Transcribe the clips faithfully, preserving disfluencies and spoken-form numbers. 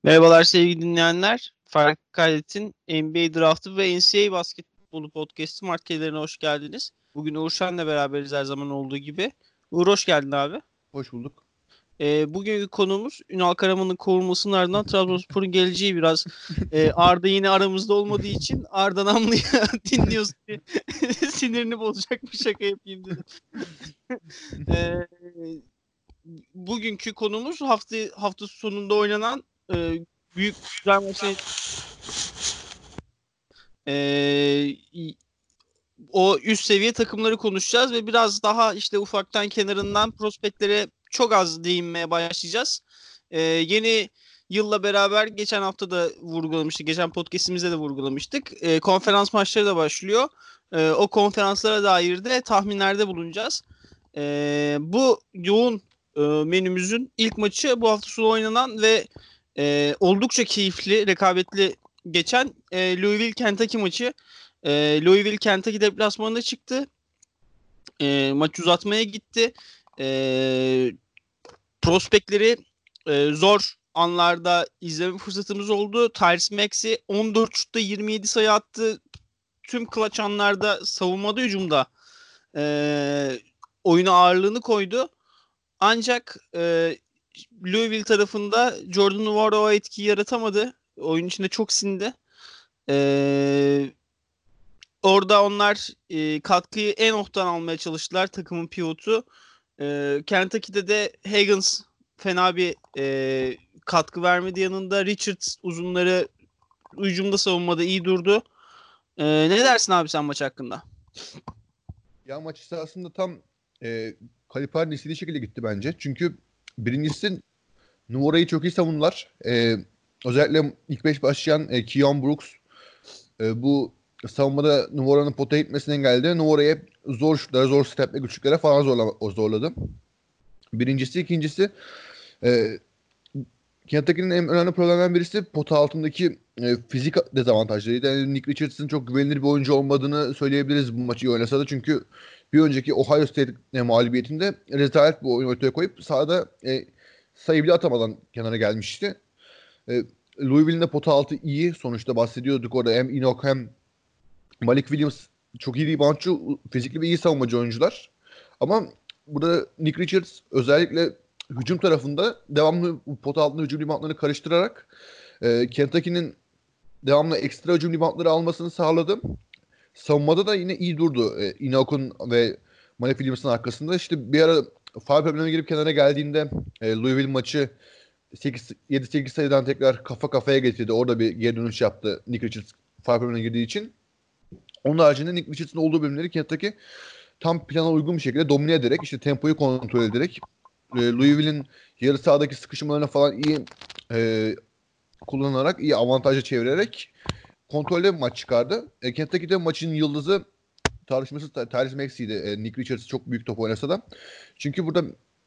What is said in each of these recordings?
Merhabalar sevgili dinleyenler. Fark Kaydet'in N B A Draft'ı ve N C A A Basketbolu Podcast'ı markelerine hoş geldiniz. Bugün Uğur Şen'le beraberiz her zaman olduğu gibi. Uğur hoş geldin abi. Hoş bulduk. Ee, bugünkü konumuz Ünal Karaman'ın kovulmasının ardından Trabzonspor'un geleceği biraz e, Arda yine aramızda olmadığı için Arda Namlı'yı dinliyoruz diye sinirini bozacak bir şaka yapayım dedim. ee, bugünkü konumuz hafta hafta sonunda oynanan e, büyük güzel maçın Ee, o üst seviye takımları konuşacağız ve biraz daha işte ufaktan kenarından prospektlere çok az değinmeye başlayacağız. Ee, yeni yılla beraber geçen hafta da vurgulamıştık. Geçen podcastimizde de vurgulamıştık. Ee, konferans maçları da başlıyor. Ee, o konferanslara dair de tahminlerde bulunacağız. Ee, bu yoğun e, menümüzün ilk maçı bu hafta sonu oynanan ve e, oldukça keyifli, rekabetli geçen e, Louisville Kentucky maçı. E, Louisville Kentucky deplasmanına çıktı. E, maç uzatmaya gitti. E, prospektleri e, zor anlarda izleme fırsatımız oldu. Tyrese Maxey on dört şutta yirmi yedi sayı attı. Tüm clutch anlarda savunmada hücumda e, oyuna ağırlığını koydu. Ancak e, Louisville tarafında Jordan Nwora o etkiyi yaratamadı. Oyun içinde çok sindi. Eee Orada onlar e, katkıyı Enoch'tan almaya çalıştılar, takımın pivotu. E, Kentucky'de de Higgins fena bir e, katkı vermedi yanında. Richards uzunları hücumda savunmada iyi durdu. E, ne dersin abi sen maç hakkında? Ya maç aslında tam e, Calipari'nin istediği şekilde gitti bence. Çünkü birincisi Nuvara'yı çok iyi savundular. E, özellikle ilk beş başlayan e, Keon Brooks e, bu savunmada Nuvara'nın potaya gitmesini engelledi. Nuvara'yı zor şutlara, zor step ve güçlüklere falan zorla, zorladı. Birincisi. ikincisi e, Kentucky'nin en önemli problemlerinden birisi pota altındaki e, fizik dezavantajlarıydı. Yani Nick Richards'ın çok güvenilir bir oyuncu olmadığını söyleyebiliriz bu maçı iyi oynasa da. Çünkü bir önceki Ohio State e, mağlubiyetinde rezalet bir oyun ortaya koyup sahada e, sayı bile atamadan kenara gelmişti. E, Louisville'in de pota altı iyi. Sonuçta bahsediyorduk orada hem Enoch hem Malik Williams çok iyi reboundçı, fizikli ve iyi savunmacı oyuncular. Ama burada Nick Richards özellikle hücum tarafında devamlı pota altında hücum reboundlarını karıştırarak e, Kentucky'nin devamlı ekstra hücum reboundları almasını sağladı. Savunmada da yine iyi durdu. E, Enoch'un ve Malik Williams'ın arkasında. İşte bir ara foul problemine girip kenara geldiğinde e, Louisville maçı yedi sekiz sayıdan tekrar kafa kafaya getirdi. Orada bir geri dönüş yaptı Nick Richards foul problemine girdiği için. Onun haricinde Nick Richards'ın olduğu bölümleri Kentucky tam plana uygun bir şekilde domine ederek, işte tempoyu kontrol ederek e, Louisville'in yarı sahadaki sıkışmalarını falan iyi e, kullanarak, iyi avantaja çevirerek kontrollü bir maç çıkardı. E, Kentucky'de maçın yıldızı tartışması Tyrese Maxey'di. E, Nick Richards çok büyük top oynasa da. Çünkü burada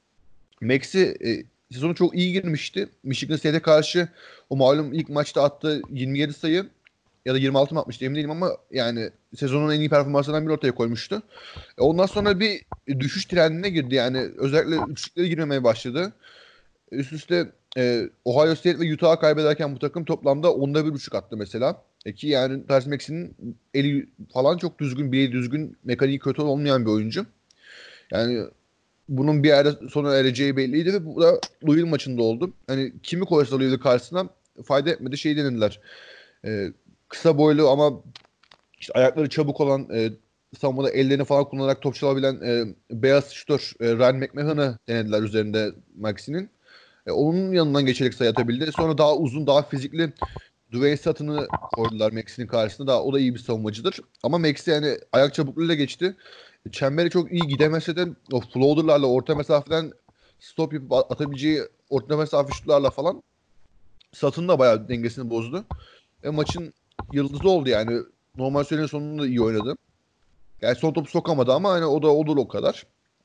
Maxey e, sezonu çok iyi girmişti. Michigan State'e karşı o malum ilk maçta attığı yirmi yedi sayı ya da yirmi altı mı atmıştı emin değilim ama yani sezonun en iyi performanslarından biri ortaya koymuştu. E, ondan sonra bir düşüş trendine girdi. Yani özellikle üçlüklere girmemeye başladı. Üst üste e, Ohio State ve Utah'a kaybederken bu takım toplamda onda bir buçuk attı mesela. E ki yani Tyrese Maxey'nin eli falan çok düzgün, bileği düzgün, mekaniği kötü olmayan bir oyuncu. Yani bunun bir yerde sona ereceği belliydi ve bu da Louisville maçında oldu. Hani kimi koysa Louisville karşısına fayda etmedi. Şey denediler. E, kısa boylu ama işte ayakları çabuk olan, e, savunmada ellerini falan kullanarak top çalabilen e, beyaz şutör e, Ryan McMahon'ı denediler üzerinde Maxey'nin. E, onun yanından geçerek sayı atabildi. Sonra daha uzun, daha fizikli Dwayne Sutton'ı koydular Maxey'nin karşısında. Daha, o da iyi bir savunmacıdır. Ama Maxey yani ayak çabukluğuyla geçti. Çembere çok iyi gidemese de o floater'larla orta mesafeden stop yapıp atabileceği orta mesafe şutlarla falan Sutton da bayağı dengesini bozdu. E, maçın yıldızı oldu yani. Normal sürenin sonunda iyi oynadı. Yani son topu sokamadı ama hani o da olur o kadar.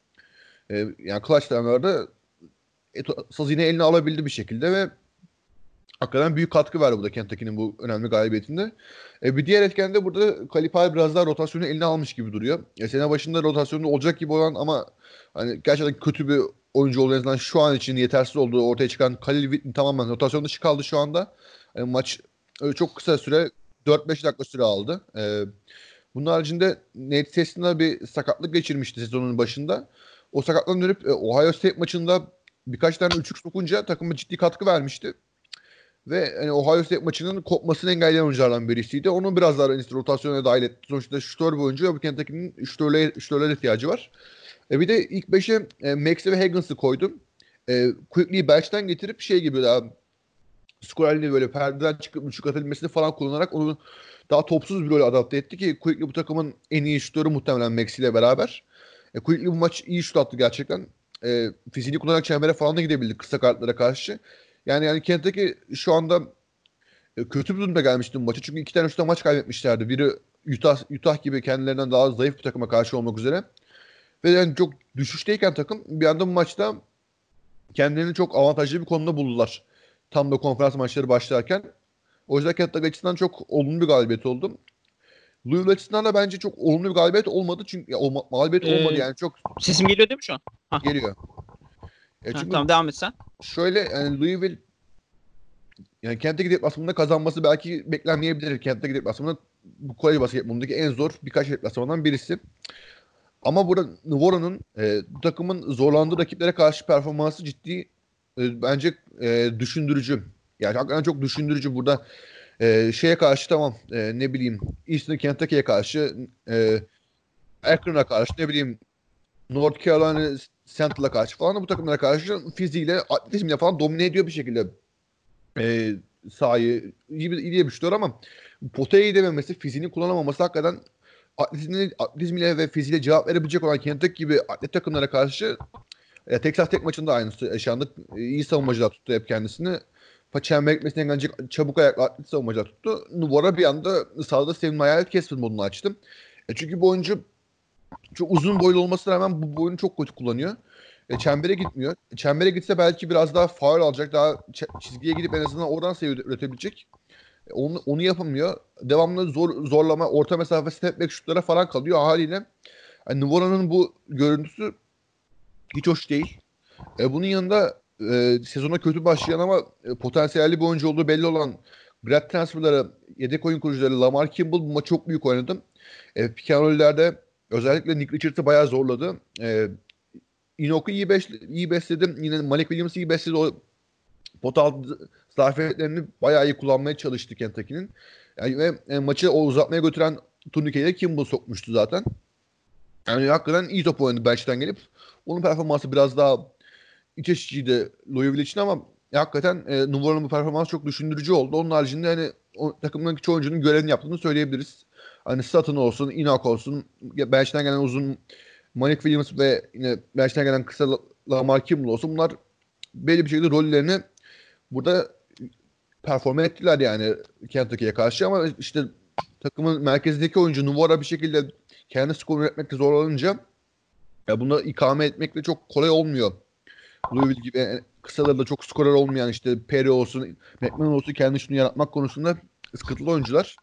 E, yani clutch time'larda e, saz yine eline alabildi bir şekilde ve hakikaten büyük katkı verdi burada Kentucky'nin bu önemli galibiyetinde. E, bir diğer etken de burada Calipari biraz daha rotasyonu eline almış gibi duruyor. E, sene başında rotasyonda olacak gibi olan ama hani gerçekten kötü bir oyuncu olduğu, en azından şu an için yetersiz olduğu ortaya çıkan Khalil Whitney tamamen rotasyon dışı kaldı şu anda. Yani maç öyle çok kısa süre dört beş dakika süre aldı. Ee, bunun haricinde Nate Sestina bir sakatlık geçirmişti sezonun başında. O sakatlıktan dönüp e, Ohio State maçında birkaç tane üçlük sokunca takıma ciddi katkı vermişti. Ve hani Ohio State maçının kopmasını engelleyen oyunculardan birisiydi. Onu biraz daha işte rotasyona dahil etti. Sonuçta şutör bir oyuncu ve bu Kentucky'nin şutörlere, şutörlere ihtiyacı var. E bir de ilk beşe e, Max'i ve Haggins'ı koydum. E, Quickly'yi bench'ten getirip şey gibi daha skorerliğini böyle perdeden çıkıp üçlük atabilmesini falan kullanarak onu daha topsuz bir role adapte etti ki Quickly bu takımın en iyi şutörü muhtemelen Max ile beraber. E, Quickly bu maç iyi şut attı gerçekten. E, fiziğini kullanarak çembere falan da gidebildi kısa kartlara karşı. Yani yani Kentucky şu anda e, kötü bir durumda gelmişti bu maça. Çünkü iki tane üstte maç kaybetmişlerdi. Biri Utah, Utah gibi kendilerinden daha zayıf bir takıma karşı olmak üzere. Ve yani çok düşüşteyken takım bir anda bu maçta kendilerini çok avantajlı bir konumda buldular. Tam da konferans maçları başlarken. O yüzden Kentucky açısından çok olumlu bir galibiyet oldu. Louisville açısından da bence çok olumlu bir galibiyet olmadı. Çünkü ya, olma, mağlubiyet olmadı Ee, yani çok Sesim geliyor değil mi şu an? Ha, geliyor. Ya ha, çünkü tamam devam et sen. şöyle yani Louisville yani Kentucky deplasmanında kazanması belki beklenmeyebilir. Kentucky deplasmanı bu kolej basketbolundaki en zor birkaç deplasmandan birisi. Ama burada Novora'nın e, takımın zorlandığı rakiplere karşı performansı ciddi e, bence e, düşündürücü. Yani hakikaten çok düşündürücü burada. E, şeye karşı tamam e, ne bileyim Eastern Kentucky'ye karşı e, Akron'a karşı ne bileyim North Carolina Central'a karşı falan da bu takımlara karşı fiziğiyle atletizmle falan domine ediyor bir şekilde e, sahayı. İyi bir, iyi bir şutör ama potaya gidememesi, fiziğini kullanamaması hakikaten atletizmle, atletizmiyle ve fiziğiyle cevap verebilecek olan Kentucky gibi atlet takımlara karşı e, Texas Tech maçında aynısı yaşandı. E, iyi savunmacılar tuttu hep kendisini. Çember gitmesine engellenecek çabuk ayaklı atlet savunmacılar tuttu. Nuvara bir anda sahada senin hayalet kesme modunu açtım. E, çünkü bu oyuncu çok uzun boylu olmasına rağmen bu boyunu çok kötü kullanıyor. E, çembere gitmiyor. E, çembere gitse belki biraz daha faul alacak. Daha ç- çizgiye gidip en azından oradan sayı üretebilecek. E, onu, onu yapamıyor. Devamlı zor, zorlama, orta mesafe step back şutlara falan kalıyor haliyle. Yani Nuvara'nın bu görüntüsü hiç hoş değil. E, bunun yanında e, sezona kötü başlayan ama e, potansiyelli bir oyuncu olduğu belli olan grad transferları, yedek oyun kurucuları Lamar Kimball bu maç çok büyük oynadı. E, pick and roll'lerde özellikle Nick Richards'ı bayağı zorladı. E, Inok'u iyi, beş, iyi besledi. Yine Malik Williams'ı iyi besledi. O pot altı zafiyetlerini bayağı iyi kullanmaya çalıştı Kentucky'nin. Yani ve e, maçı o uzatmaya götüren turnikeyi de Kimball sokmuştu zaten. Yani hakikaten iyi top oynadı bench'ten gelip. Onun performansı biraz daha iç açıcıydı Louisville için ama e, hakikaten e, Nuvara'nın bu performansı çok düşündürücü oldu. Onun haricinde hani o takımdaki çoğu oyuncunun görevini yaptığını söyleyebiliriz. Hani Sutton olsun, Inok olsun, bench'ten gelen uzun Malik Williams ve yine bench'ten gelen kısa Lamar Kimball olsun. Bunlar belli bir şekilde rollerini burada performe ettiler yani Kentucky'ye karşı ama işte takımın merkezindeki oyuncu Nuvara bir şekilde kendi skorunu üretmekte zorlanınca ya bunu ikame etmek de çok kolay olmuyor. Louisville gibi kısalarda çok skorer olmayan işte Perry olsun, McMahon olsun kendi şunu yaratmak konusunda sıkıntılı oyuncular.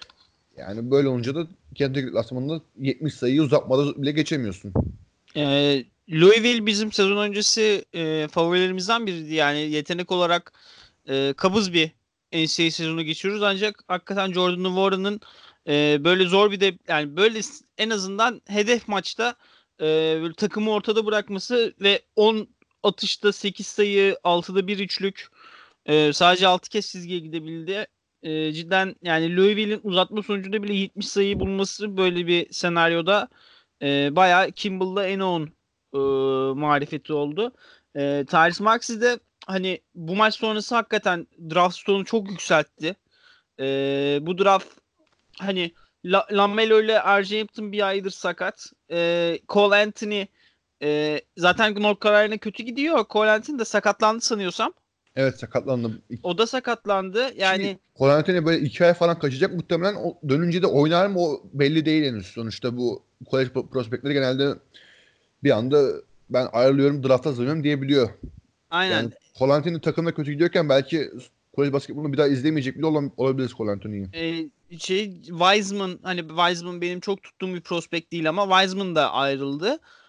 Yani böyle olunca da kendi klasmanında yetmiş sayıyı uzatmada bile geçemiyorsun. Ee, Louisville bizim sezon öncesi e, favorilerimizden biriydi. Yani yetenek olarak e, kabız bir N C A A sezonu geçiyoruz. Ancak hakikaten Jordan Nwora'nın e, böyle zor bir de yani böyle s- en azından hedef maçta e, böyle takımı ortada bırakması ve on atışta sekiz sayı, altıda bir üçlük, e, sadece altı kez çizgiye gidebildi. E, cidden yani Louisville'in uzatma sonucunda bile yetmiş sayı bulması böyle bir senaryoda e, bayağı Kimball'la Eno'nun e, marifeti oldu. E, Tyrese Maxey de hani bu maç sonrası hakikaten draft stoğunu çok yükseltti. E, bu draft hani La- Lamelo ile R J Hampton bir aydır sakat. E, Cole Anthony e, zaten North Carolina kötü gidiyor. Cole Anthony de sakatlandı sanıyorsam. Evet sakatlandı. O da sakatlandı. Ki Yani Cole böyle iki ay falan kaçacak muhtemelen. O, dönünce de oynar mı o belli değil henüz. Sonuçta bu kolej prospektleri genelde bir anda ben ayrılıyorum drafta hazırlıyorum diyebiliyor. aynen. Yani Cole Anthony takımda kötü gidiyorken belki kolej basketbolunu bir daha izlemeyecek bile olan, olabiliriz Cole Anthony'yi. e, şey Wiseman hani Wiseman benim çok tuttuğum bir prospekt değil ama Wiseman da ayrıldı.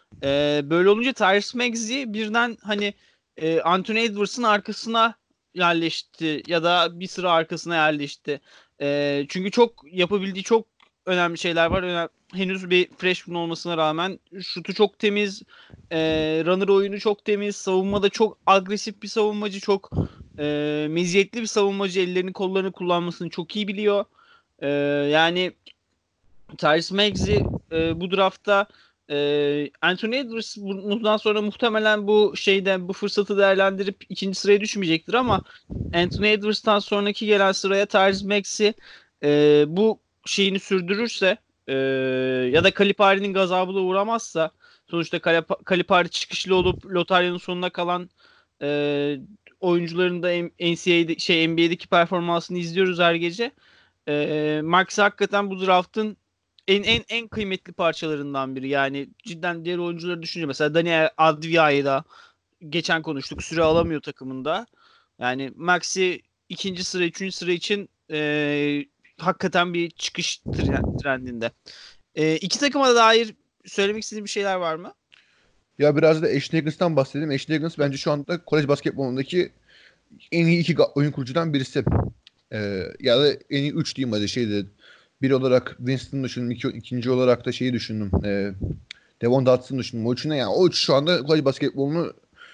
E, böyle olunca Tyrese Maxey birden hani e, Anthony Edwards'ın arkasına yerleşti ya da bir sıra arkasına yerleşti. E, çünkü çok yapabildiği çok önemli şeyler var. Önem- henüz bir freshman olmasına rağmen şutu çok temiz, e, runner oyunu çok temiz, savunmada çok agresif bir savunmacı, çok e, meziyetli bir savunmacı, ellerini kollarını kullanmasını çok iyi biliyor. E, yani Tyrese Maxey e, bu draftta e, Anthony Edwards bundan sonra muhtemelen bu şeyden bu fırsatı değerlendirip ikinci sıraya düşmeyecektir ama Anthony Edwards'tan sonraki gelen sıraya Tyrese Maxey e, bu şeyini sürdürürse e, ya da Calipari'nin gazabına uğramazsa sonuçta Kalip- Calipari çıkışlı olup lotaryanın sonuna kalan e, oyuncuların da N C A A'de, şey N B A'deki performansını izliyoruz her gece. E, Max hakikaten bu draft'ın en en en kıymetli parçalarından biri. Yani cidden diğer oyuncuları düşünce mesela Daniel Advia'yı da geçen konuştuk. Süre alamıyor takımında. Yani Maxi ikinci sıra, üçüncü sıra için e, hakikaten bir çıkış trendinde. E, iki takıma dair söylemek istediğim bir şeyler var mı? Ya biraz da Ashton Haggins'tan bahsedelim. Ashton Higgins bence şu anda kolej basketbolundaki en iyi iki ga- oyun kurucudan birisi. Ee, ya da en iyi üç diyeyim hadi şeyde. Bir olarak Winston'ı düşündüm. Iki, ikinci olarak da şeyi düşündüm. Ee, Devon Dotson'ı düşündüm. O üçüne yani o üç şu anda kolej basketbolunu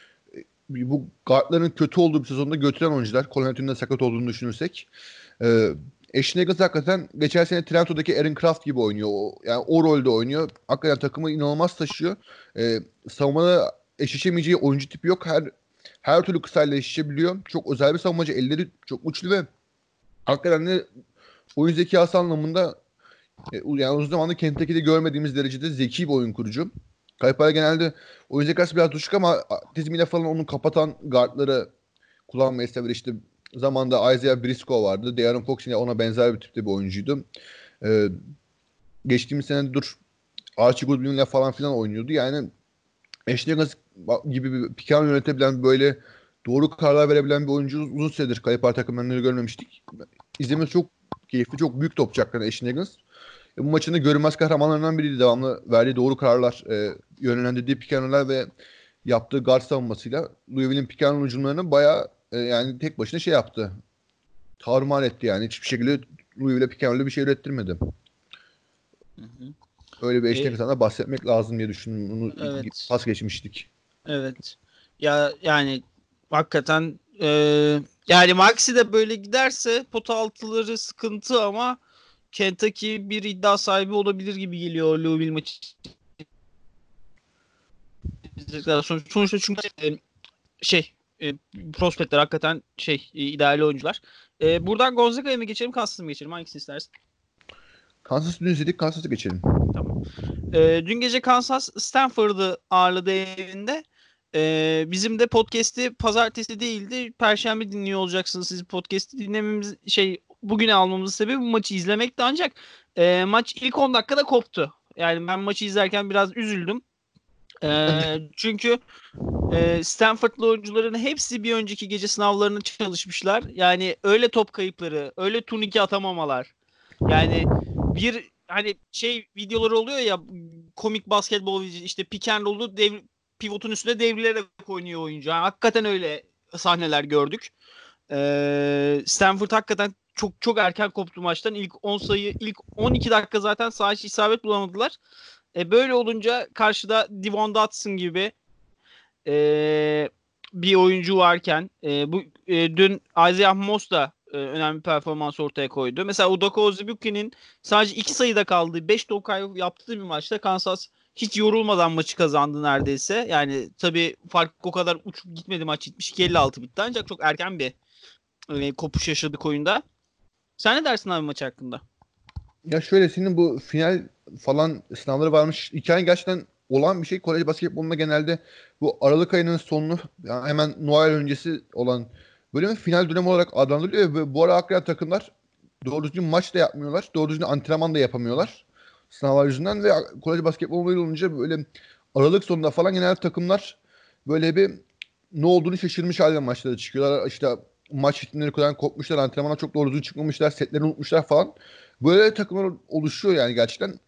bu guardların kötü olduğu bir sezonda götüren oyuncular. Colin Anthony'nin de sakat olduğunu düşünürsek. Ee, Ashton Higgins hakikaten geçen sene Toronto'daki Aaron Craft gibi oynuyor. O, yani o rolde oynuyor. Hakikaten takımı inanılmaz taşıyor. Ee, savunmada eşleşemeyeceği oyuncu tipi yok. Her her türlü kısayla eşleşebiliyor. Çok özel bir savunmacı. Elleri çok güçlü ve hakikaten de oyun zekası anlamında e, yani uzun zamandır Kentucky'de görmediğimiz derecede zeki bir oyun kurucu. Kaypaya genelde oyun zekası biraz düşük ama atletizmiyle falan onu kapatan guardları kullanmayı sever. İşte zamanda Isaiah Briscoe vardı. De'Aaron Fox yine ona benzer bir tipte bir oyuncuydu. Ee, geçtiğimiz sene dur Archie Goodwin'le falan filan oynuyordu. Yani Ashley Young gibi bir pick and roll yönetebilen böyle doğru kararlar verebilen bir oyuncu uzun süredir Kayıpar takımlarını görmemiştik. İzlemesi çok keyifli, çok büyük topçu hakikaten Ashley Young. E, bu maçın da görünmez kahramanlarından biriydi. Devamlı verdiği doğru kararlar, e, yönlendirdiği pick and roll'ler ve yaptığı guard savunmasıyla Louisville'in pick and roll hücumlarını bayağı e, yani tek başına şey yaptı. Tarumar etti yani. Hiçbir şekilde Louisville'e pick and roll'e bir şey ürettirmedi. Hı hı. Öyle bir eşlik E, sana bahsetmek lazım diye düşündüm. Bunu evet. pas geçmiştik. Evet. Ya yani hakikaten e, yani Maxi de böyle giderse pota altıları sıkıntı ama Kentucky bir iddia sahibi olabilir gibi geliyor Louisville maçı. Sonuç- Sonuçta çünkü e, şey e, prospektler hakikaten şey e, ideal oyuncular. E, buradan Gonzaga'ya mı geçelim, Kansas'a mı geçelim? Hangisini istersin? Kansas dün izledik. Kansas'a geçelim. Tamam. E, dün gece Kansas Stanford'ı ağırladı evinde. E, bizim de podcast'i pazartesi değildi. Perşembe dinliyor olacaksınız. Siz podcast'i dinlememiz şey bugüne almamızın sebebi bu maçı izlemekti ancak e, maç ilk on dakikada koptu. Yani ben maçı izlerken biraz üzüldüm. E, çünkü e, Stanford'lı oyuncuların hepsi bir önceki gece sınavlarını çalışmışlar. Yani öyle top kayıpları, öyle turnike atamamalar. Yani bir hani şey videoları oluyor ya komik basketbol videosu işte pick and roll'u dev, pivotun üstüne devrilerek oynuyor oyuncu. Yani hakikaten öyle sahneler gördük. Ee, Stanford hakikaten çok çok erken koptu maçtan. İlk on sayı, ilk on iki dakika zaten sağ içi isabet bulamadılar. E, böyle olunca karşıda Devon Dotson gibi e, bir oyuncu varken e, bu e, dün Isaiah Moss da e, önemli performans ortaya koydu. Mesela Udoka Azubuike'nin sadece iki sayıda kaldığı beş top kaybı yaptığı bir maçta Kansas hiç yorulmadan maçı kazandı neredeyse. Yani tabii fark o kadar uçup gitmedi, maç yetmiş iki elli altı bitti ancak çok erken bir e, kopuş yaşadık oyunda. Sen ne dersin abi maç hakkında? Ya şöyle senin bu final falan sınavları varmış. Hikayen gerçekten olan bir şey. Kolej basketbolunda genelde bu Aralık ayının sonunu yani hemen Noel öncesi olan bölümü final dönemi olarak adlandırılıyor ve bu ara hakikaten takımlar doğru düzgün maç da yapmıyorlar. Doğru düzgün antrenman da yapamıyorlar. Sınavlar yüzünden ve kolej basketbolu böyle olunca böyle Aralık sonunda falan genelde takımlar böyle bir ne olduğunu şaşırmış halde maçlara çıkıyorlar. İşte maç ritimleri kadar kopmuşlar. Antrenmana çok doğru düzgün çıkmamışlar. Setleri unutmuşlar falan. Böyle takımlar oluşuyor yani gerçekten.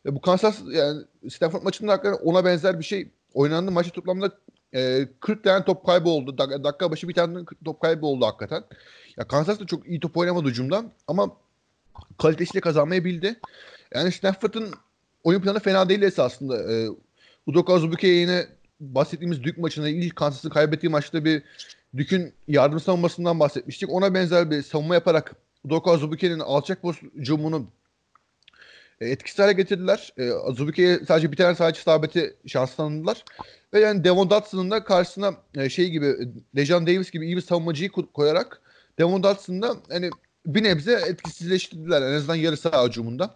Ve bu Kansas yani Stanford maçında hakikaten ona benzer bir şey oynandı. Maçta toplamda e, kırk tane top kaybı oldu. Dak- dakika başı bir tane top kaybı oldu hakikaten. Ya Kansas da çok iyi top oynamadı hücumda ama kalitesiyle kazanmayı bildi. Yani Stanford'ın oyun planı fena değil esasında. E, Udoka Azubuike yine bahsettiğimiz Duke maçında ilk Kansas'ın kaybettiği maçta bir Duke'ün yardım savunmasından bahsetmiştik. Ona benzer bir savunma yaparak Udoka Azubuike'nin alçak post hücumunu e, etkisiz hale getirdiler. E, Azubuike'ye sadece bir tane sadece isabeti şans tanıdılar. Ve yani Devon Dotson'ın da karşısına e, şey gibi e, Dejan Davis gibi iyi bir savunmacıyı ko- koyarak Devon Dotson'ı da hani bir nebze etkisizleştirdiler. En azından yarı saha hücumunda.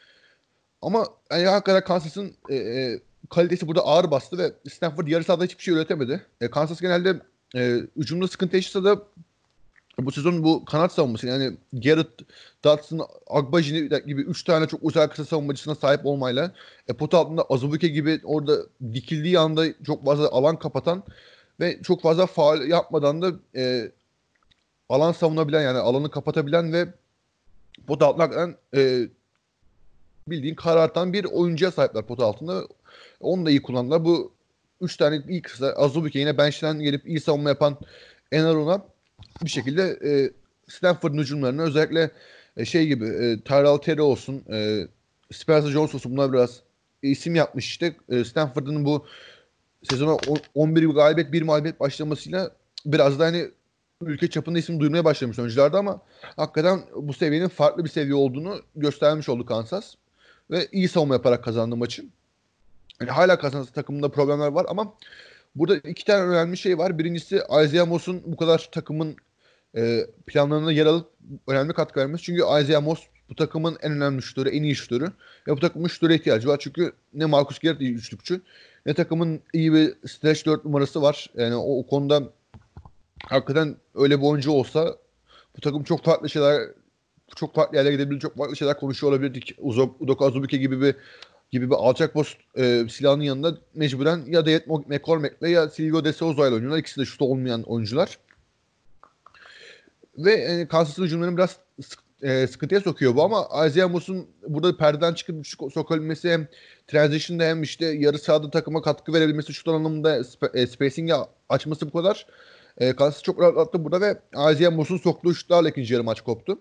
Ama yani hakikaten Kansas'ın e, e, kalitesi burada ağır bastı ve Stanford yarı sahada hiçbir şey üretemedi. E, Kansas genelde e, hücumda sıkıntı yaşasa da bu sezon bu kanat savunması yani Garrett, Dotson, Agbaji gibi üç tane çok özel kısa savunmacısına sahip olmayla e, pota altında Azubuike gibi orada dikildiği anda çok fazla alan kapatan ve çok fazla faul yapmadan da e, alan savunabilen yani alanı kapatabilen ve pota altında hakikaten, e, bildiğin karartan bir oyuncuya sahipler pota altında. Onu da iyi kullandılar. Bu üç tane iyi kısa Azubuike yine bench'ten gelip iyi savunma yapan Enarona bir şekilde e, Stanford'un hücumlarını özellikle e, şey gibi e, Tyrell Terry olsun, e, Spencer Jones olsun bunlar biraz isim yapmış işte. E, Stanford'un bu sezona on- 11 galibiyet bir mağlubiyet başlamasıyla biraz da hani ülke çapında isim duymaya başlamış oyunculardı ama hakikaten bu seviyenin farklı bir seviye olduğunu göstermiş oldu Kansas. Ve iyi savunma yaparak kazandı maçı. Yani hala Kansas takımında problemler var ama burada iki tane önemli şey var. Birincisi Isaiah Moss'un bu kadar takımın e, planlarına yer alıp önemli katkı vermesi. Çünkü Isaiah Moss bu takımın en önemli şutörü, en iyi şutörü. Ve bu takımın şutöre ihtiyacı var. Çünkü ne Marcus Garrett iyi üçlükçü ne takımın iyi bir stretch dört numarası var. Yani o, o konuda hakikaten öyle bir oyuncu olsa bu takım çok farklı şeyler çok farklı yerlere gidebilir, çok farklı şeyler konuşuyor olabilirdik. Uzo- Udoka Azubuike gibi bir gibi bir alçak post e, silahının yanında mecburen ya Deyet McCormack'le ya Silvio De Souza'yla oynuyorlar. İkisi de şutu olmayan oyuncular. Ve e, Kansas'ın hücumlarını biraz sık- e, sıkıntıya sokuyor bu ama Isaiah Moss'un burada perdeden çıkıp şut sokabilmesi hem transition'da hem işte yarı sahada takıma katkı verebilmesi şut anlamında sp- e, spacing'i açması bu kadar. E, Kansas çok rahatlattı burada ve Isaiah Moss'un soktuğu şutlarla ikinci yarı maç koptu.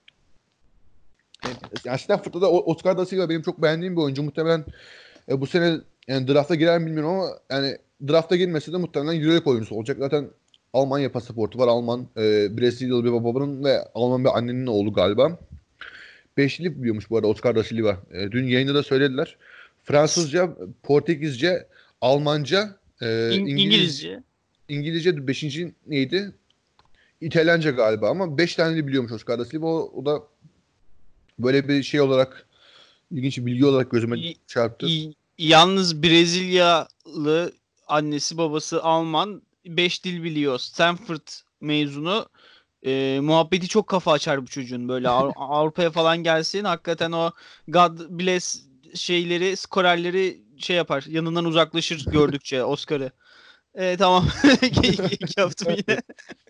Yani Stanford'da da O- Oscar Da Silva benim çok beğendiğim bir oyuncu. Muhtemelen e, bu sene yani draft'a girer mi bilmiyorum ama yani draft'a girmese de muhtemelen Euroleague oyuncusu olacak. Zaten Almanya pasaportu var. Alman, e, Brezilyalı bir babanın ve Alman bir annenin oğlu galiba. Beş dil biliyormuş bu arada Oscar Da Silva. E, dün yayında da söylediler. Fransızca, Portekizce, Almanca, e, İng- İngiliz, İngilizce. İngilizce beşinci neydi? İtalyanca galiba ama beş tane dil biliyormuş Oscar Da Silva. O, o da böyle bir şey olarak ilginç bir bilgi olarak gözüme Y- çarptı. y- Yalnız Brezilyalı, annesi babası Alman, beş dil biliyor. Stanford mezunu. E, muhabbeti çok kafa açar bu çocuğun. Böyle Av- Avrupa'ya falan gelsin hakikaten o God bless şeyleri, skorerleri şey yapar. Yanından uzaklaşır gördükçe Oscar'ı. E, tamam. İki, iki, iki yaptım yine.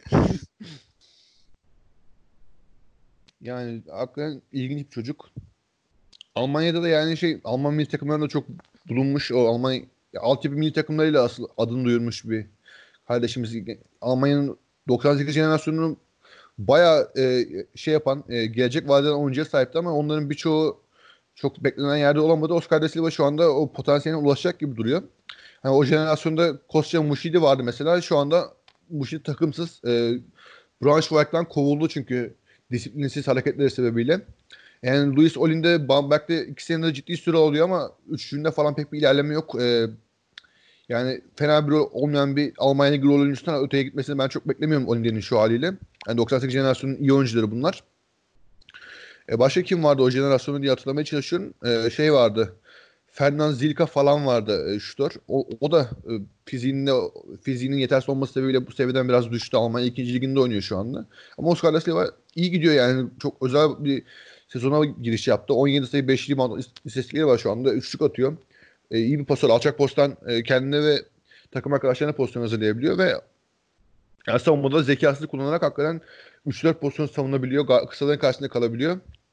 Yani hakikaten ilginç bir çocuk. Almanya'da da yani şey Alman milli takımlarında çok bulunmuş o Alman ya, altyapı milli takımlarıyla asıl adını duyurmuş bir kardeşimiz. Almanya'nın doksan sekiz jenerasyonunun bayağı e, şey yapan e, gelecek vadeden oyuncuya sahipti ama onların birçoğu çok beklenen yerde olamadı. Oscar Da Silva şu anda o potansiyeline ulaşacak gibi duruyor. Hani o jenerasyonda Kostya Mushidi vardı mesela. Şu anda Mushidi takımsız. E, Braunschweig'dan kovuldu çünkü disiplinsiz hareketleri sebebiyle. Yani Louis Olin'de Bamberg'de iki senedir ciddi süre oluyor ama üçüncünde falan pek bir ilerleme yok. Ee, yani fena bir rol olmayan bir Almanya Ligi rol oyuncusundan öteye gitmesini ben çok beklemiyorum Olin'in şu haliyle. Yani doksan sekiz jenerasyonun iyi oyuncuları bunlar. E, başka kim vardı o jenerasyonu diye hatırlamaya çalışıyorum. E, şey vardı. Fernand Zilka falan vardı e, şutör. O, o da e, fiziğinde, fiziğinin yetersiz olması sebebiyle bu seviyeden biraz düştü. Almanya ikinci liginde oynuyor şu anda. Ama Oscar Da Silva iyi gidiyor yani. Çok özel bir sezona giriş yaptı. on yedi sayı beş rebound istatistikleri var şu anda. Üçlük atıyor. E, iyi bir pasör. Alçak posttan e, kendine ve takım arkadaşlarına pozisyon hazırlayabiliyor ve yani savunmada zekasını kullanarak hakikaten üç dört pozisyon savunabiliyor. Ga- Kısaların karşısında kalabiliyor.